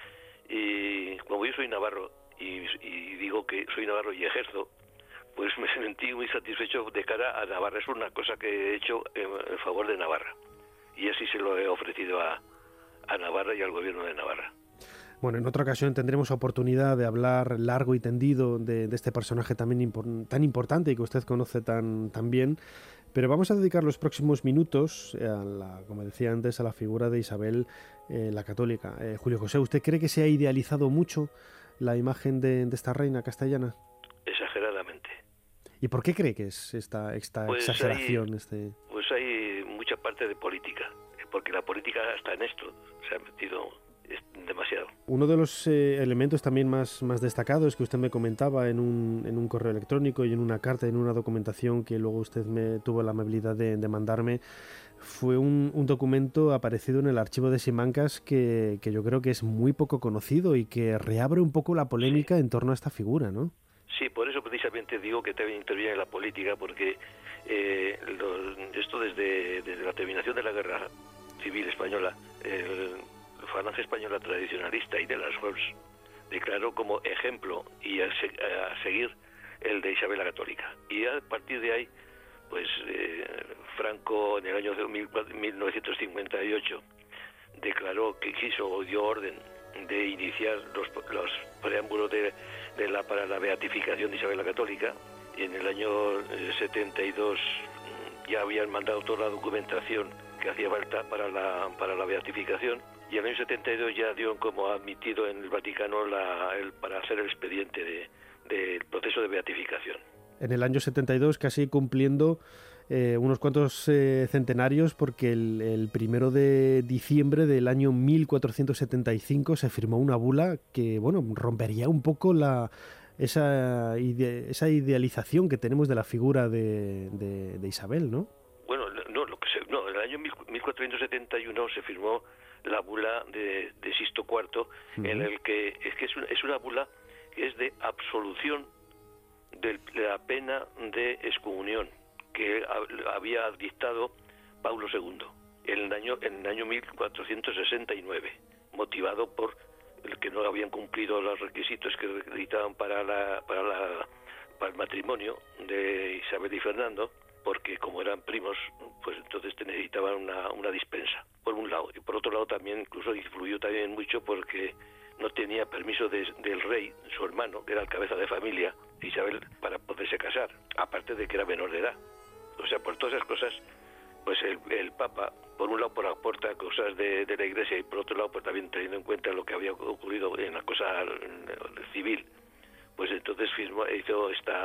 y como yo soy navarro y digo que soy navarro y ejerzo, pues me sentí muy satisfecho de cara a Navarra. Es una cosa que he hecho en favor de Navarra, y así se lo he ofrecido a Navarra y al gobierno de Navarra. Bueno, en otra ocasión tendremos oportunidad de hablar largo y tendido de este personaje también tan importante y que usted conoce tan bien, pero vamos a dedicar los próximos minutos, como decía antes, a la figura de Isabel la Católica. Julio José, ¿usted cree que se ha idealizado mucho la imagen de esta reina castellana? Exageradamente. ¿Y por qué cree que es esta exageración? Pues hay mucha parte de política, porque la política hasta en esto se ha metido demasiado. Uno de los elementos también más destacados que usted me comentaba en un correo electrónico y en una carta, en una documentación que luego usted me tuvo la amabilidad de mandarme, fue un documento aparecido en el archivo de Simancas que yo creo que es muy poco conocido y que reabre un poco la polémica en torno a esta figura, ¿no? Sí, por eso precisamente digo que también interviene la política, porque esto desde la terminación de la Guerra Civil Española, la Falange Española tradicionalista y de las Horts declaró como ejemplo y a seguir el de Isabel la Católica. Y a partir de ahí, pues Franco en el año 1958 declaró que dio orden de iniciar los preámbulos para la beatificación de Isabel la Católica, y en el año 72 ya habían mandado toda la documentación que hacía falta para la beatificación, y en el año 72 ya dio como admitido en el Vaticano para hacer el expediente del proceso de beatificación. En el año 72, casi cumpliendo unos cuantos centenarios, porque el 1 de diciembre del año 1475 se firmó una bula que, bueno, rompería un poco esa idealización que tenemos de la figura de Isabel, ¿no? Bueno, en el año 1471 se firmó la bula de Sixto IV, en el que es una bula que es de absolución de la pena de excomunión que había dictado Paulo II en el año 1469, motivado por el que no habían cumplido los requisitos que dictaban para el matrimonio de Isabel y Fernando, porque como eran primos, pues entonces te necesitaban una dispensa, por un lado. Y por otro lado también incluso influyó también mucho porque no tenía permiso del rey, su hermano, que era el cabeza de familia, Isabel, para poderse casar, aparte de que era menor de edad. O sea, por todas esas cosas, pues el Papa, por un lado, por aporta cosas de la Iglesia y por otro lado, pues también teniendo en cuenta lo que había ocurrido en la cosa civil, pues entonces hizo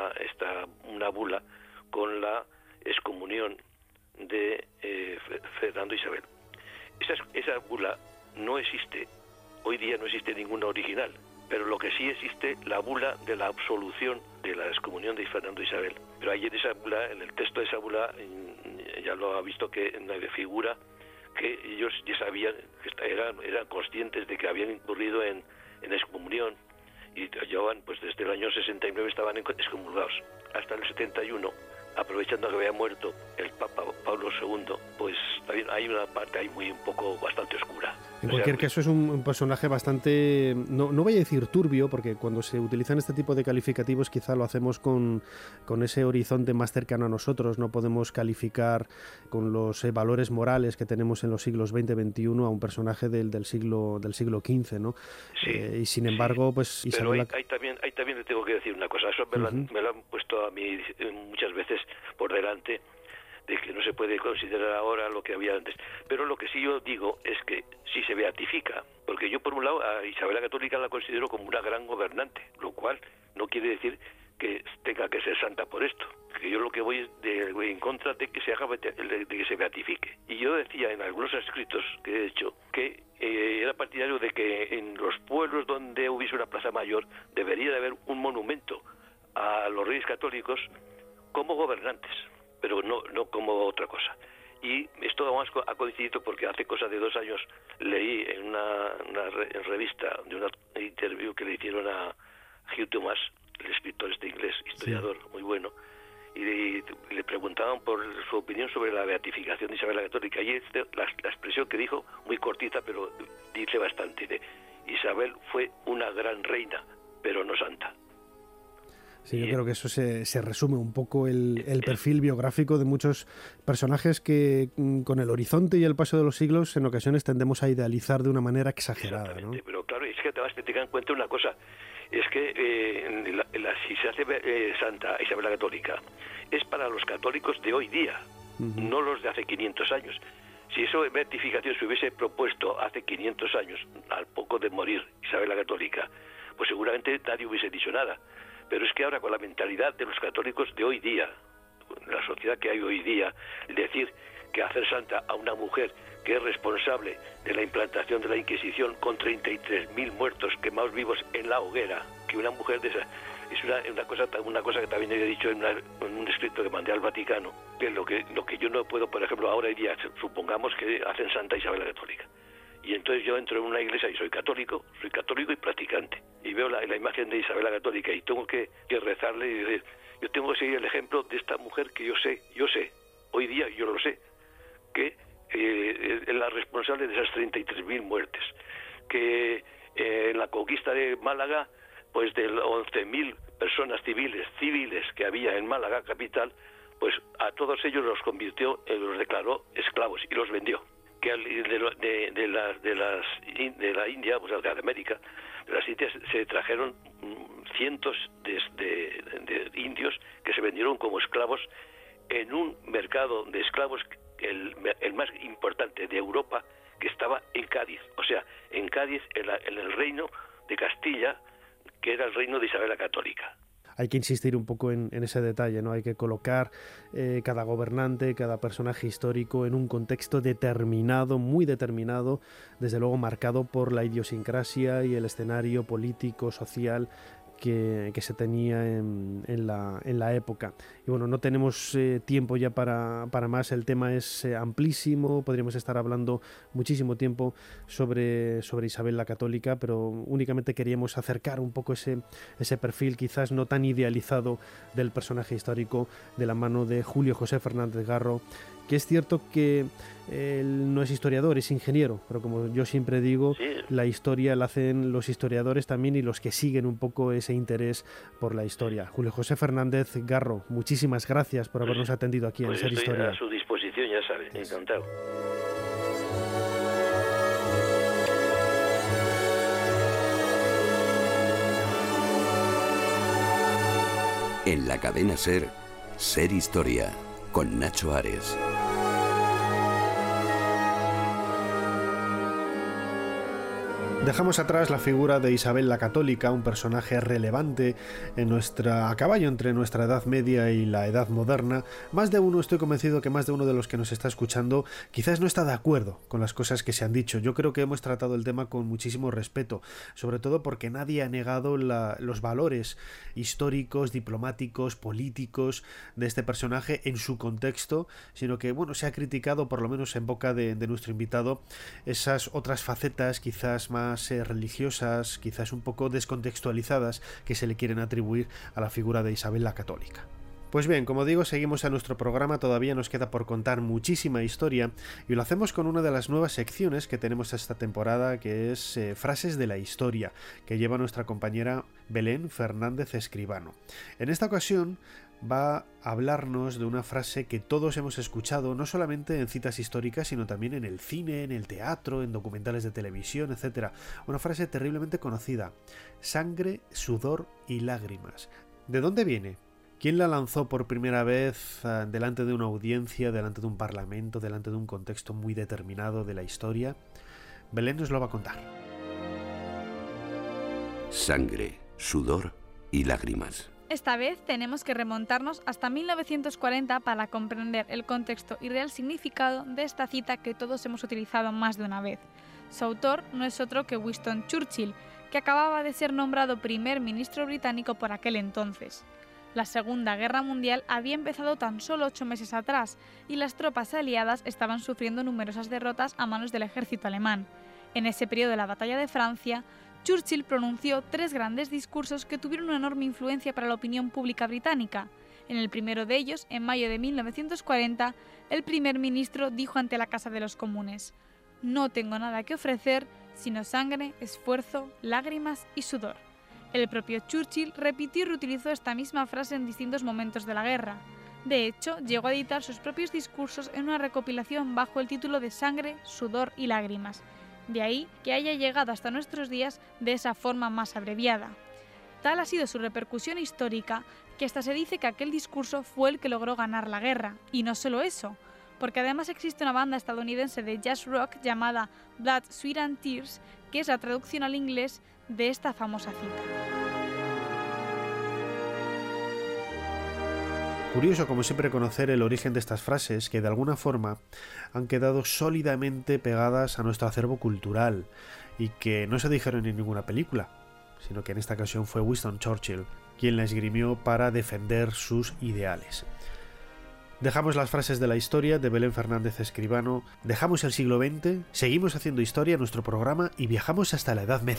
una bula con la excomunión de Fernando e Isabel. Esa bula no existe, hoy día no existe ninguna original, pero lo que sí existe, la bula de la absolución de la excomunión de Fernando e Isabel. Pero ahí en esa bula, en el texto de esa bula, ya lo ha visto que figura que ellos ya sabían, que eran conscientes de que habían incurrido en excomunión y llevaban, pues desde el año 69 estaban excomulgados hasta el 71. Aprovechando que había muerto el Papa Pablo II, pues también hay una parte ahí bastante oscura. En cualquier caso es un personaje bastante, no voy a decir turbio, porque cuando se utilizan este tipo de calificativos quizá lo hacemos con ese horizonte más cercano a nosotros, no podemos calificar con los valores morales que tenemos en los siglos XX, XXI a un personaje del siglo XV, ¿no? Sí, y sin embargo, pues Isabel... Pero ahí también le tengo que decir una cosa, eso me lo han puesto a mí muchas veces por delante, de que no se puede considerar ahora lo que había antes. Pero lo que sí yo digo es que si se beatifica, porque yo por un lado a Isabel la Católica la considero como una gran gobernante, lo cual no quiere decir que tenga que ser santa por esto, que yo lo que voy en contra de que se beatifique. Y yo decía en algunos escritos que he hecho que era partidario de que en los pueblos donde hubiese una plaza mayor debería de haber un monumento a los reyes católicos como gobernantes, pero no como otra cosa. Y esto además ha coincidido porque hace cosa de 2 años leí en una revista de una interview que le hicieron a Hugh Thomas, el escritor inglés, historiador, muy bueno, y le preguntaban por su opinión sobre la beatificación de Isabel la Católica, y la expresión que dijo, muy cortita, pero dice bastante, Isabel fue una gran reina, pero no santa. Sí, yo creo que eso se resume un poco el perfil biográfico de muchos personajes que con el horizonte y el paso de los siglos en ocasiones tendemos a idealizar de una manera exagerada, ¿no? Pero claro, es que además te tengan en cuenta una cosa, es que si se hace santa Isabel la Católica, es para los católicos de hoy día, no los de hace 500 años. Si eso de beatificación se hubiese propuesto hace 500 años, al poco de morir Isabel la Católica, pues seguramente nadie hubiese dicho nada. Pero es que ahora con la mentalidad de los católicos de hoy día, la sociedad que hay hoy día, decir que hacer santa a una mujer que es responsable de la implantación de la Inquisición con 33.000 muertos quemados vivos en la hoguera, que una mujer de esa es una cosa que también he dicho en un escrito que mandé al Vaticano, que lo que yo no puedo, por ejemplo, ahora hoy día, supongamos que hacen santa Isabel la Católica. Y entonces yo entro en una iglesia y soy católico y practicante. Y veo la imagen de Isabel la Católica y tengo que rezarle y decir, yo tengo que seguir el ejemplo de esta mujer que yo sé, hoy día yo lo sé, que es la responsable de esas 33.000 muertes. Que en la conquista de Málaga, pues de 11.000 personas civiles que había en Málaga capital, pues a todos ellos los convirtió, los declaró esclavos y los vendió. Que de la India, pues de América, de las Indias se trajeron cientos de indios que se vendieron como esclavos en un mercado de esclavos, el más importante de Europa, que estaba en Cádiz. O sea, en Cádiz, en el reino de Castilla, que era el reino de Isabel la Católica. Hay que insistir un poco en ese detalle, ¿no? Hay que colocar cada gobernante, cada personaje histórico en un contexto determinado, muy determinado, desde luego marcado por la idiosincrasia y el escenario político, social que se tenía en la época. Y bueno, no tenemos tiempo ya para más, el tema es amplísimo, podríamos estar hablando muchísimo tiempo sobre Isabel la Católica, pero únicamente queríamos acercar un poco ese perfil quizás no tan idealizado del personaje histórico de la mano de Julio José Fernández Garro, que es cierto que él no es historiador, es ingeniero, pero como yo siempre digo, Sí. la historia la hacen los historiadores también y los que siguen un poco ese interés por la historia. Julio José Fernández Garro, muchísimas gracias por habernos atendido aquí en Pues Ser estoy Historia. a su disposición, ya sabe, encantado. En la cadena SER, Ser Historia, con Nacho Ares. Dejamos atrás la figura de Isabel la Católica, un personaje relevante a caballo entre nuestra Edad Media y la Edad Moderna. Más de uno, estoy convencido que más de uno de los que nos está escuchando quizás no está de acuerdo con las cosas que se han dicho. Yo creo que hemos tratado el tema con muchísimo respeto, sobre todo porque nadie ha negado los valores históricos, diplomáticos, políticos de este personaje en su contexto, sino que se ha criticado, por lo menos en boca de nuestro invitado, esas otras facetas quizás más religiosas, quizás un poco descontextualizadas, que se le quieren atribuir a la figura de Isabel la Católica. Pues bien, como digo, seguimos a nuestro programa, todavía nos queda por contar muchísima historia y lo hacemos con una de las nuevas secciones que tenemos esta temporada, que es Frases de la Historia, que lleva nuestra compañera Belén Fernández Escribano. En esta ocasión va a hablarnos de una frase que todos hemos escuchado, no solamente en citas históricas, sino también en el cine, en el teatro, en documentales de televisión, etc. Una frase terriblemente conocida: sangre, sudor y lágrimas. ¿De dónde viene? ¿Quién la lanzó por primera vez delante de una audiencia, delante de un parlamento, delante de un contexto muy determinado de la historia? Belén nos lo va a contar. Sangre, sudor y lágrimas. Esta vez tenemos que remontarnos hasta 1940 para comprender el contexto y real significado de esta cita que todos hemos utilizado más de una vez. Su autor no es otro que Winston Churchill, que acababa de ser nombrado primer ministro británico por aquel entonces. La Segunda Guerra Mundial había empezado tan solo 8 meses atrás y las tropas aliadas estaban sufriendo numerosas derrotas a manos del ejército alemán. En ese periodo de la Batalla de Francia, Churchill pronunció 3 grandes discursos que tuvieron una enorme influencia para la opinión pública británica. En el primero de ellos, en mayo de 1940, el primer ministro dijo ante la Casa de los Comunes: «No tengo nada que ofrecer, sino sangre, esfuerzo, lágrimas y sudor». El propio Churchill repitió y reutilizó esta misma frase en distintos momentos de la guerra. De hecho, llegó a editar sus propios discursos en una recopilación bajo el título de Sangre, sudor y lágrimas. De ahí que haya llegado hasta nuestros días de esa forma más abreviada. Tal ha sido su repercusión histórica que hasta se dice que aquel discurso fue el que logró ganar la guerra. Y no solo eso, porque además existe una banda estadounidense de jazz rock llamada Blood, Sweat and Tears, que es la traducción al inglés de esta famosa cita. Curioso, como siempre, conocer el origen de estas frases que de alguna forma han quedado sólidamente pegadas a nuestro acervo cultural y que no se dijeron en ninguna película, sino que en esta ocasión fue Winston Churchill quien la esgrimió para defender sus ideales. Dejamos las frases de la historia de Belén Fernández Escribano, dejamos el siglo XX, seguimos haciendo historia en nuestro programa y viajamos hasta la Edad Media.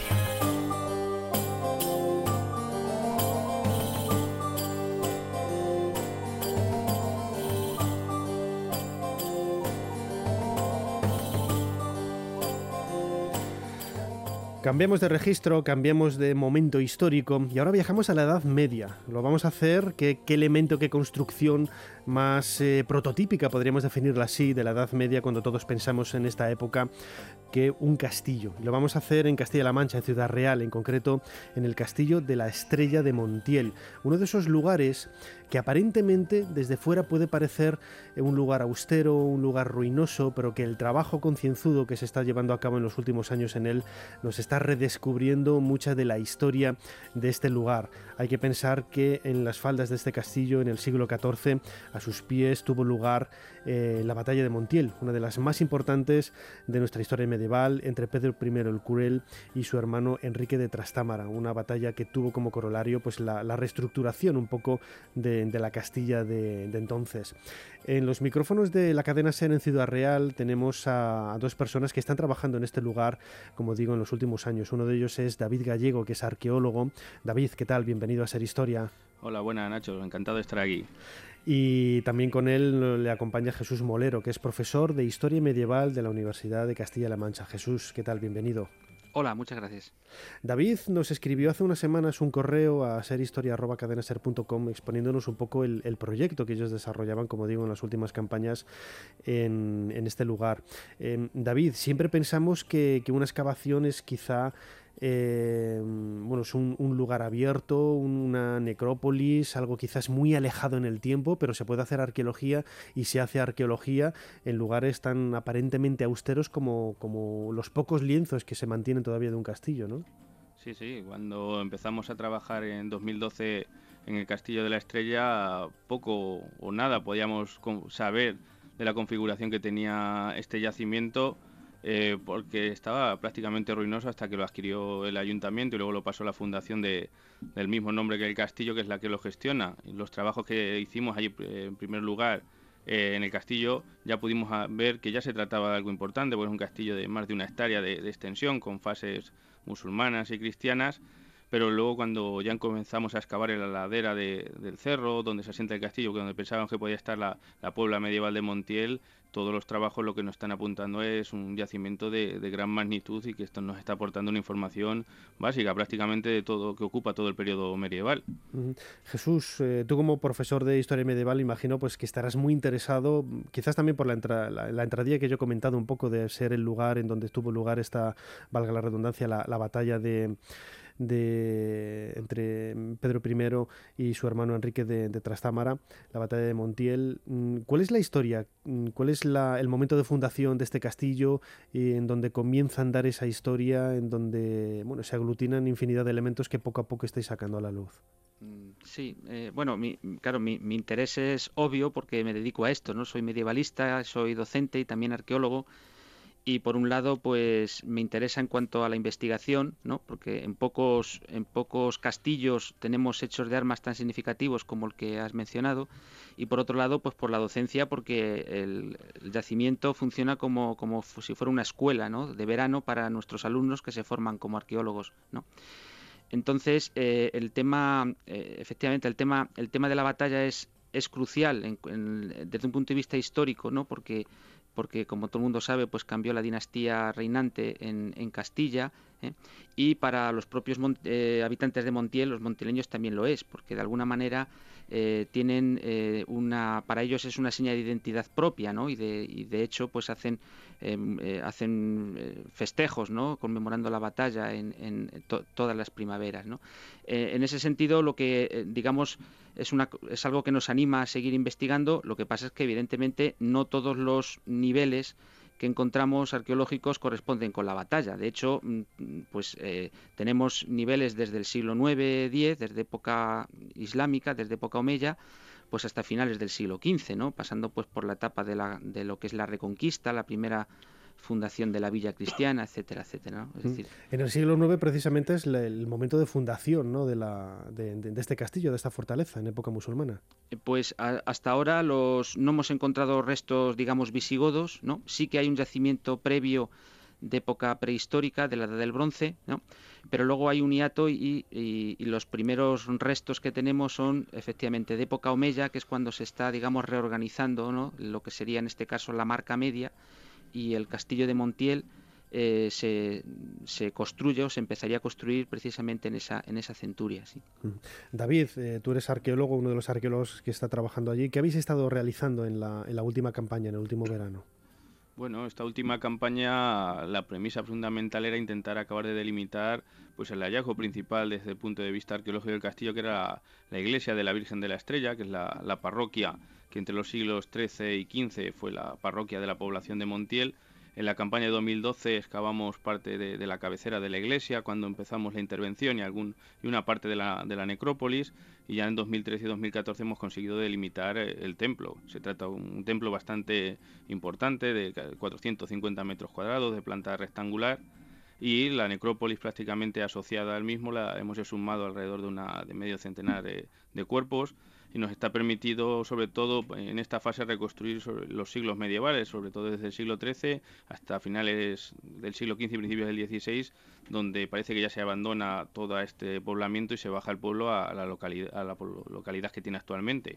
Cambiamos de registro, cambiamos de momento histórico y ahora viajamos a la Edad Media. Lo vamos a hacer, qué elemento, qué construcción más prototípica, podríamos definirla así, de la Edad Media cuando todos pensamos en esta época, que un castillo. Lo vamos a hacer en Castilla-La Mancha, en Ciudad Real, en concreto en el castillo de la Estrella de Montiel, uno de esos lugares que aparentemente desde fuera puede parecer un lugar austero, un lugar ruinoso, pero que el trabajo concienzudo que se está llevando a cabo en los últimos años en él nos está redescubriendo mucha de la historia de este lugar. Hay que pensar que en las faldas de este castillo, en el siglo XIV, a sus pies tuvo lugar la batalla de Montiel, una de las más importantes de nuestra historia medieval, entre Pedro I el Cruel y su hermano Enrique de Trastámara, una batalla que tuvo como corolario pues la reestructuración un poco de la Castilla de entonces. En los micrófonos de la cadena SER en Ciudad Real tenemos a 2 personas que están trabajando en este lugar, como digo, en los últimos años. Uno de ellos es David Gallego, que es arqueólogo. David, ¿qué tal? Bienvenido a Ser Historia. Hola, buena Nacho, encantado de estar aquí. Y también con él le acompaña Jesús Molero, que es profesor de Historia Medieval de la Universidad de Castilla-La Mancha. Jesús, ¿qué tal? Bienvenido. Hola, muchas gracias. David nos escribió hace unas semanas un correo a serhistoria@cadenaser.com exponiéndonos un poco el proyecto que ellos desarrollaban, como digo, en las últimas campañas en este lugar. David, siempre pensamos que una excavación es quizá es un lugar abierto, una necrópolis, algo quizás muy alejado en el tiempo, pero se puede hacer arqueología y se hace arqueología en lugares tan aparentemente austeros como los pocos lienzos que se mantienen todavía de un castillo, ¿no? Sí, cuando empezamos a trabajar en 2012 en el Castillo de la Estrella, poco o nada podíamos saber de la configuración que tenía este yacimiento, porque estaba prácticamente ruinoso hasta que lo adquirió el ayuntamiento y luego lo pasó a la fundación del mismo nombre que el castillo, que es la que lo gestiona. Y los trabajos que hicimos allí, en primer lugar, en el castillo, ya pudimos ver que ya se trataba de algo importante, porque es un castillo de más de 1 hectárea de extensión, con fases musulmanas y cristianas, pero luego cuando ya comenzamos a excavar en la ladera del cerro, donde se asienta el castillo, donde pensábamos que podía estar la puebla medieval de Montiel, todos los trabajos lo que nos están apuntando es un yacimiento de gran magnitud y que esto nos está aportando una información básica prácticamente de todo, que ocupa todo el periodo medieval. Jesús, tú como profesor de Historia Medieval imagino pues que estarás muy interesado, quizás también por la entradilla que yo he comentado un poco de ser el lugar en donde tuvo lugar esta, valga la redundancia, la batalla entre Pedro I y su hermano Enrique de Trastámara, la batalla de Montiel. ¿Cuál es la historia? ¿Cuál es el momento de fundación de este castillo en donde comienza a andar esa historia, en donde se aglutinan infinidad de elementos que poco a poco estáis sacando a la luz? Sí, mi interés es obvio porque me dedico a esto, ¿no? Soy medievalista, soy docente y también arqueólogo. Y por un lado, pues me interesa en cuanto a la investigación, ¿no? Porque en pocos castillos tenemos hechos de armas tan significativos como el que has mencionado. Y por otro lado, pues por la docencia, porque el yacimiento funciona como si fuera una escuela, ¿no? De verano para nuestros alumnos que se forman como arqueólogos, ¿no? Entonces, efectivamente, el tema de la batalla es crucial desde un punto de vista histórico, ¿no? Porque como todo el mundo sabe, pues cambió la dinastía reinante en Castilla, y para los propios habitantes de Montiel, los montileños también lo es, porque de alguna manera tienen para ellos es una señal de identidad propia, ¿no? Y de hecho pues hacen festejos, ¿no? Conmemorando la batalla en todas las primaveras, ¿no? En ese sentido, lo que digamos es algo que nos anima a seguir investigando. Lo que pasa es que evidentemente no todos los niveles que encontramos arqueológicos corresponden con la batalla. De hecho, pues tenemos niveles desde el siglo IX-X, desde época islámica, desde época omeya, pues hasta finales del siglo XV, ¿no? Pasando pues por la etapa de lo que es la Reconquista, la primera fundación de la villa cristiana, etcétera, etcétera, ¿no? Es decir, en el siglo IX precisamente es el momento de fundación, ¿no? de este castillo, de esta fortaleza en época musulmana. Pues hasta ahora no hemos encontrado restos, digamos, visigodos, ¿no? Sí que hay un yacimiento previo de época prehistórica, de la Edad del Bronce, ¿no? Pero luego hay un hiato y los primeros restos que tenemos son efectivamente de época omeya, que es cuando se está, digamos, reorganizando, ¿no? Lo que sería en este caso la Marca Media, y el castillo de Montiel se construye o se empezaría a construir precisamente en esa centuria. ¿Sí? David, tú eres arqueólogo, uno de los arqueólogos que está trabajando allí. ¿Qué habéis estado realizando en la última campaña, en el último verano? Bueno, esta última campaña, la premisa fundamental era intentar acabar de delimitar pues el hallazgo principal desde el punto de vista arqueológico del castillo, que era la iglesia de la Virgen de la Estrella, que es la parroquia que entre los siglos XIII y XV fue la parroquia de la población de Montiel. En la campaña de 2012 excavamos parte de la cabecera de la iglesia cuando empezamos la intervención y una parte de la necrópolis, y ya en 2013 y 2014 hemos conseguido delimitar el templo. Se trata de un templo bastante importante, de 450 metros cuadrados, de planta rectangular, y la necrópolis prácticamente asociada al mismo la hemos exhumado alrededor de medio centenar de cuerpos, y nos está permitido, sobre todo en esta fase, reconstruir sobre los siglos medievales, sobre todo desde el siglo XIII hasta finales del siglo XV y principios del XVI, donde parece que ya se abandona todo este poblamiento y se baja el pueblo a la localidad que tiene actualmente.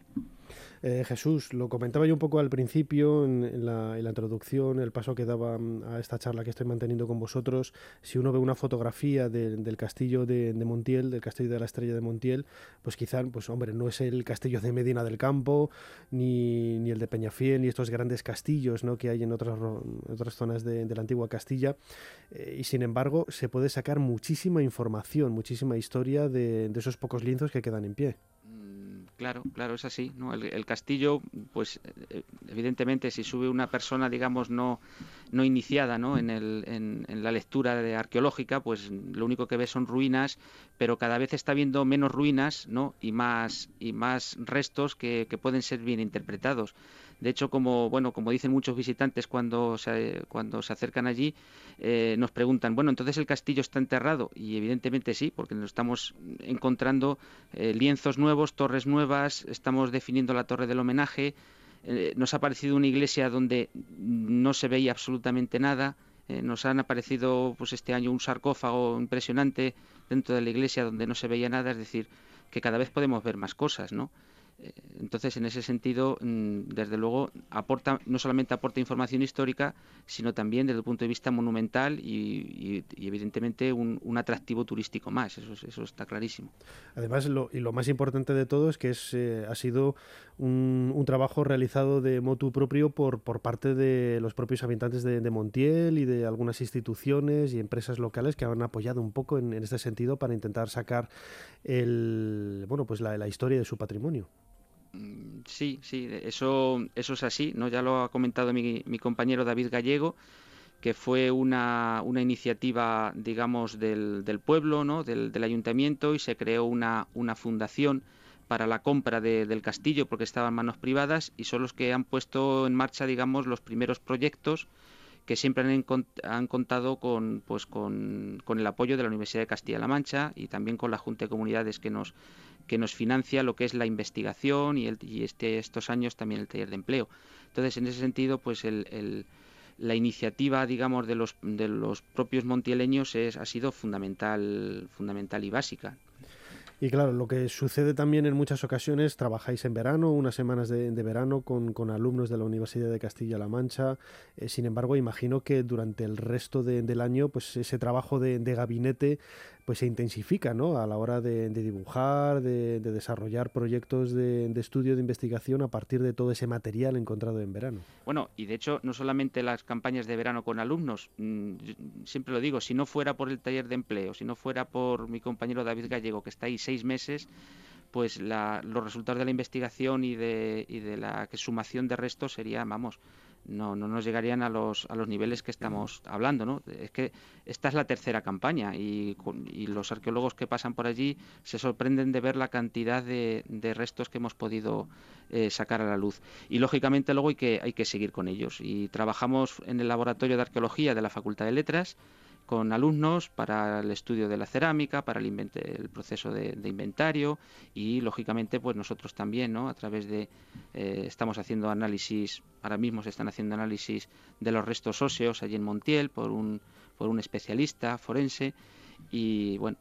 Jesús, lo comentaba yo un poco al principio en la introducción, el paso que daba a esta charla que estoy manteniendo con vosotros. Si uno ve una fotografía del castillo de Montiel, del castillo de la Estrella de Montiel, pues quizá, pues hombre, no es el castillo de Medina del Campo, ni el de Peñafiel, ni estos grandes castillos, ¿no?, que hay en otras zonas de la antigua Castilla, y sin embargo se puede sacar muchísima información, muchísima historia de esos pocos lienzos que quedan en pie. Claro, es así, ¿no? El castillo, pues evidentemente si sube una persona, digamos, no iniciada, ¿no?, en la lectura arqueológica, pues lo único que ve son ruinas, pero cada vez está viendo menos ruinas, ¿no?, y más restos que pueden ser bien interpretados. De hecho, como dicen muchos visitantes cuando se acercan allí, nos preguntan, bueno, entonces el castillo está enterrado, y evidentemente sí, porque nos estamos encontrando lienzos nuevos, torres nuevas, estamos definiendo la torre del homenaje, nos ha aparecido una iglesia donde no se veía absolutamente nada, nos han aparecido pues este año un sarcófago impresionante dentro de la iglesia donde no se veía nada, es decir, que cada vez podemos ver más cosas, ¿no? Entonces, en ese sentido, desde luego, no solamente aporta información histórica, sino también desde el punto de vista monumental y evidentemente un atractivo turístico más, eso está clarísimo. Además, lo más importante de todo es que ha sido un trabajo realizado de motu propio por parte de los propios habitantes de Montiel y de algunas instituciones y empresas locales que han apoyado un poco en este sentido para intentar sacar la historia de su patrimonio. Sí, eso es así, ¿no? Ya lo ha comentado mi compañero David Gallego, que fue una iniciativa, digamos, del pueblo, ¿no?, del ayuntamiento, y se creó una fundación para la compra del castillo porque estaba en manos privadas, y son los que han puesto en marcha, digamos, los primeros proyectos que siempre han contado con el apoyo de la Universidad de Castilla-La Mancha y también con la Junta de Comunidades que nos financia lo que es la investigación y estos años también el taller de empleo. Entonces, en ese sentido, pues la iniciativa, digamos, de los propios montieleños ha sido fundamental y básica. Y claro, lo que sucede también en muchas ocasiones, trabajáis en verano, unas semanas de verano con alumnos de la Universidad de Castilla-La Mancha. Sin embargo, imagino que durante el resto del año, pues ese trabajo de gabinete pues se intensifica, ¿no?, a la hora de dibujar, de desarrollar proyectos de estudio, de investigación a partir de todo ese material encontrado en verano. Bueno, y de hecho, no solamente las campañas de verano con alumnos, siempre lo digo, si no fuera por el taller de empleo, si no fuera por mi compañero David Gallego, que está ahí 6 meses, pues los resultados de la investigación y de la exhumación de restos serían, no nos llegarían a los niveles que estamos hablando, ¿no? Es que esta es la tercera campaña y los arqueólogos que pasan por allí se sorprenden de ver la cantidad de restos que hemos podido sacar a la luz. Y lógicamente luego hay que seguir con ellos. Y trabajamos en el laboratorio de arqueología de la Facultad de Letras con alumnos para el estudio de la cerámica, para el proceso de inventario y, lógicamente, pues nosotros también, ¿no?, a través de... estamos haciendo análisis, ahora mismo se están haciendo análisis de los restos óseos allí en Montiel por un especialista forense y, bueno,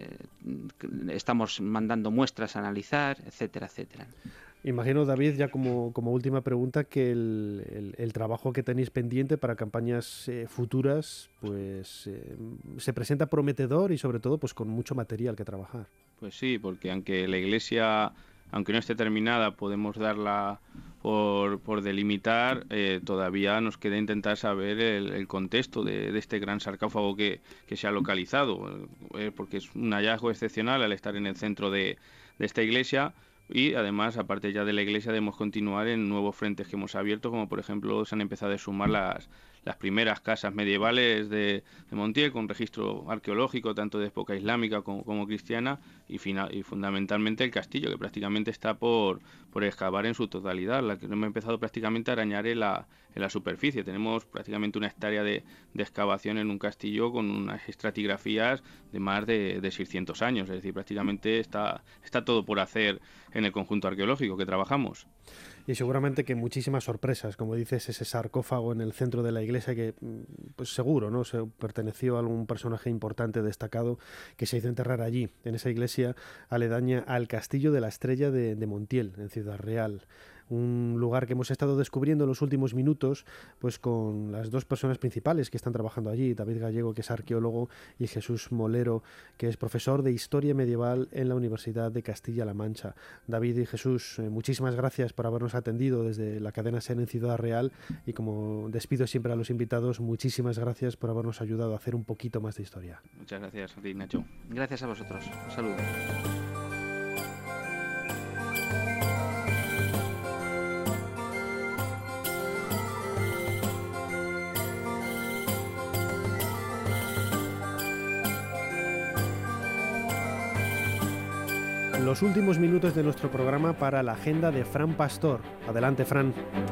estamos mandando muestras a analizar, etcétera, etcétera. Imagino, David, ya como última pregunta, que el trabajo que tenéis pendiente para campañas futuras pues se presenta prometedor y sobre todo pues con mucho material que trabajar. Pues sí, porque aunque la iglesia, aunque no esté terminada, podemos darla por delimitar, todavía nos queda intentar saber el contexto de este gran sarcófago que se ha localizado, porque es un hallazgo excepcional al estar en el centro de esta iglesia. Y además, aparte ya de la iglesia, debemos continuar en nuevos frentes que hemos abierto, como por ejemplo se han empezado a sumar las primeras casas medievales de Montiel, con registro arqueológico tanto de época islámica como cristiana, y fundamentalmente el castillo, que prácticamente está por excavar en su totalidad, la que hemos empezado prácticamente a arañar en la superficie. Tenemos prácticamente 1 hectárea de excavación en un castillo con unas estratigrafías de más de 600 años, es decir, prácticamente está todo por hacer en el conjunto arqueológico que trabajamos. Y seguramente que muchísimas sorpresas, como dices, ese sarcófago en el centro de la iglesia que, pues seguro, ¿no? Se perteneció a algún personaje importante, destacado, que se hizo enterrar allí, en esa iglesia aledaña al Castillo de la Estrella de Montiel, en Ciudad Real. Un lugar que hemos estado descubriendo en los últimos minutos, pues con las dos personas principales que están trabajando allí, David Gallego, que es arqueólogo, y Jesús Molero, que es profesor de Historia Medieval en la Universidad de Castilla-La Mancha. David y Jesús, muchísimas gracias por habernos atendido desde la cadena SER en Ciudad Real, y como despido siempre a los invitados, muchísimas gracias por habernos ayudado a hacer un poquito más de historia. Muchas gracias a ti, Nacho. Gracias a vosotros. Un saludo. Los últimos minutos de nuestro programa para la agenda de Fran Pastor. Adelante, Fran.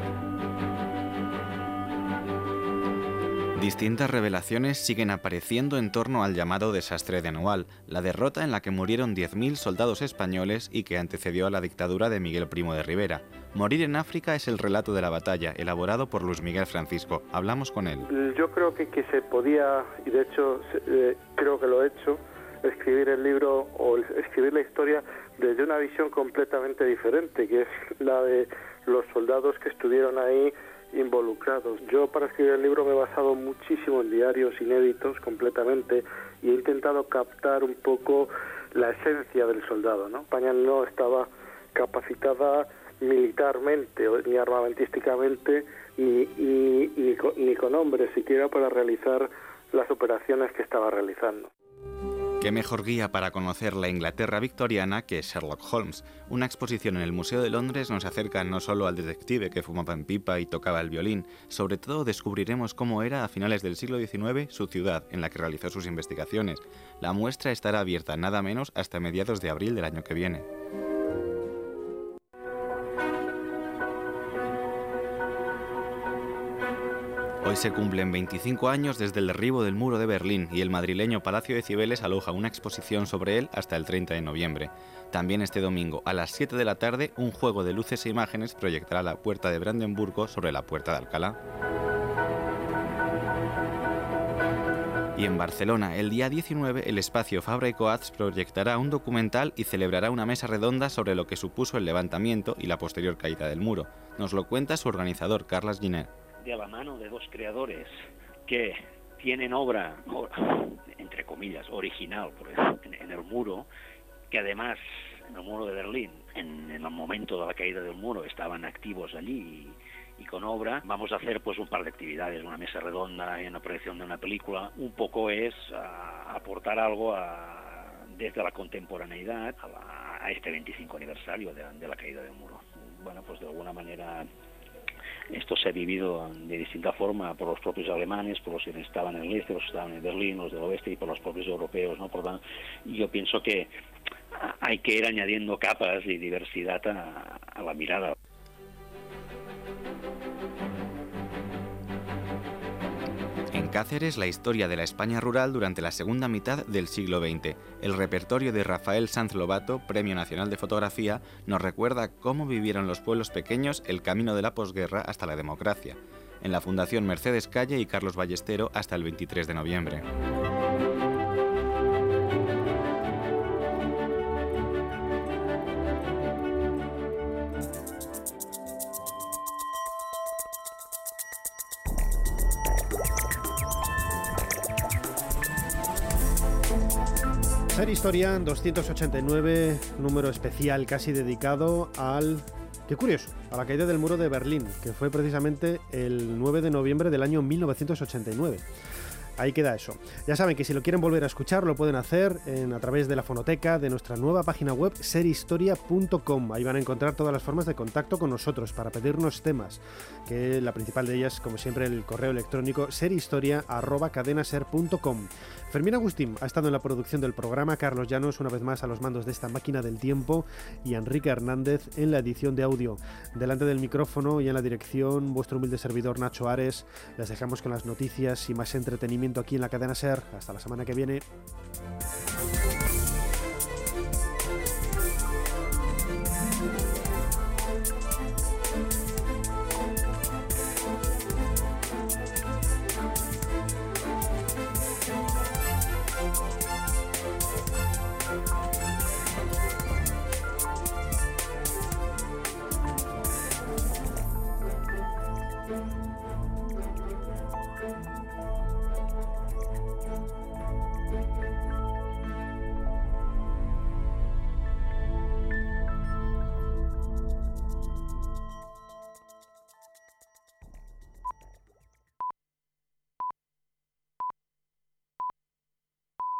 Distintas revelaciones siguen apareciendo en torno al llamado desastre de Anual, la derrota en la que murieron 10.000 soldados españoles y que antecedió a la dictadura de Miguel Primo de Rivera. Morir en África es el relato de la batalla, elaborado por Luis Miguel Francisco. Hablamos con él. Yo creo que se podía, y de hecho creo que lo he hecho, escribir el libro o escribir la historia desde una visión completamente diferente, que es la de los soldados que estuvieron ahí involucrados. Yo para escribir el libro me he basado muchísimo en diarios inéditos completamente y he intentado captar un poco la esencia del soldado, ¿no? España no estaba capacitada militarmente ni armamentísticamente ni con hombres siquiera para realizar las operaciones que estaba realizando. ¿Qué mejor guía para conocer la Inglaterra victoriana que Sherlock Holmes? Una exposición en el Museo de Londres nos acerca no solo al detective que fumaba en pipa y tocaba el violín, sobre todo descubriremos cómo era a finales del siglo XIX su ciudad en la que realizó sus investigaciones. La muestra estará abierta nada menos hasta mediados de abril del año que viene. Hoy se cumplen 25 años desde el derribo del muro de Berlín y el madrileño Palacio de Cibeles aloja una exposición sobre él hasta el 30 de noviembre. También este domingo, a las 7 de la tarde, un juego de luces e imágenes proyectará la puerta de Brandenburgo sobre la puerta de Alcalá. Y en Barcelona, el día 19, el espacio Fabra y Coats proyectará un documental y celebrará una mesa redonda sobre lo que supuso el levantamiento y la posterior caída del muro. Nos lo cuenta su organizador, Carles Giner. De la mano de dos creadores que tienen obra, entre comillas, original en el muro, que además en el muro de Berlín, en el momento de la caída del muro, estaban activos allí y con obra. Vamos a hacer pues un par de actividades, una mesa redonda y una proyección de una película. Un poco es aportar algo desde la contemporaneidad a este 25 aniversario de la caída del muro. Bueno, pues de alguna manera esto se ha vivido de distinta forma por los propios alemanes, por los que estaban en el este, los que estaban en Berlín, los del oeste y por los propios europeos, ¿no? Yo pienso que hay que ir añadiendo capas y diversidad a la mirada. En Cáceres, la historia de la España rural durante la segunda mitad del siglo XX. El repertorio de Rafael Sanz Lobato, Premio Nacional de Fotografía, nos recuerda cómo vivieron los pueblos pequeños el camino de la posguerra hasta la democracia. En la Fundación Mercedes Calle y Carlos Ballestero hasta el 23 de noviembre. SER Historia 289, número especial casi dedicado al... Qué curioso, a la caída del muro de Berlín, que fue precisamente el 9 de noviembre del año 1989. Ahí queda eso. Ya saben que si lo quieren volver a escuchar lo pueden hacer a través de la fonoteca de nuestra nueva página web serhistoria.com. Ahí van a encontrar todas las formas de contacto con nosotros para pedirnos temas, que la principal de ellas, como siempre, el correo electrónico serhistoria@cadenaser.com. Fermín Agustín ha estado en la producción del programa, Carlos Llanos una vez más a los mandos de esta máquina del tiempo y Enrique Hernández en la edición de audio. Delante del micrófono y en la dirección, vuestro humilde servidor Nacho Ares. Les dejamos con las noticias y más entretenimiento aquí en la cadena SER. Hasta la semana que viene.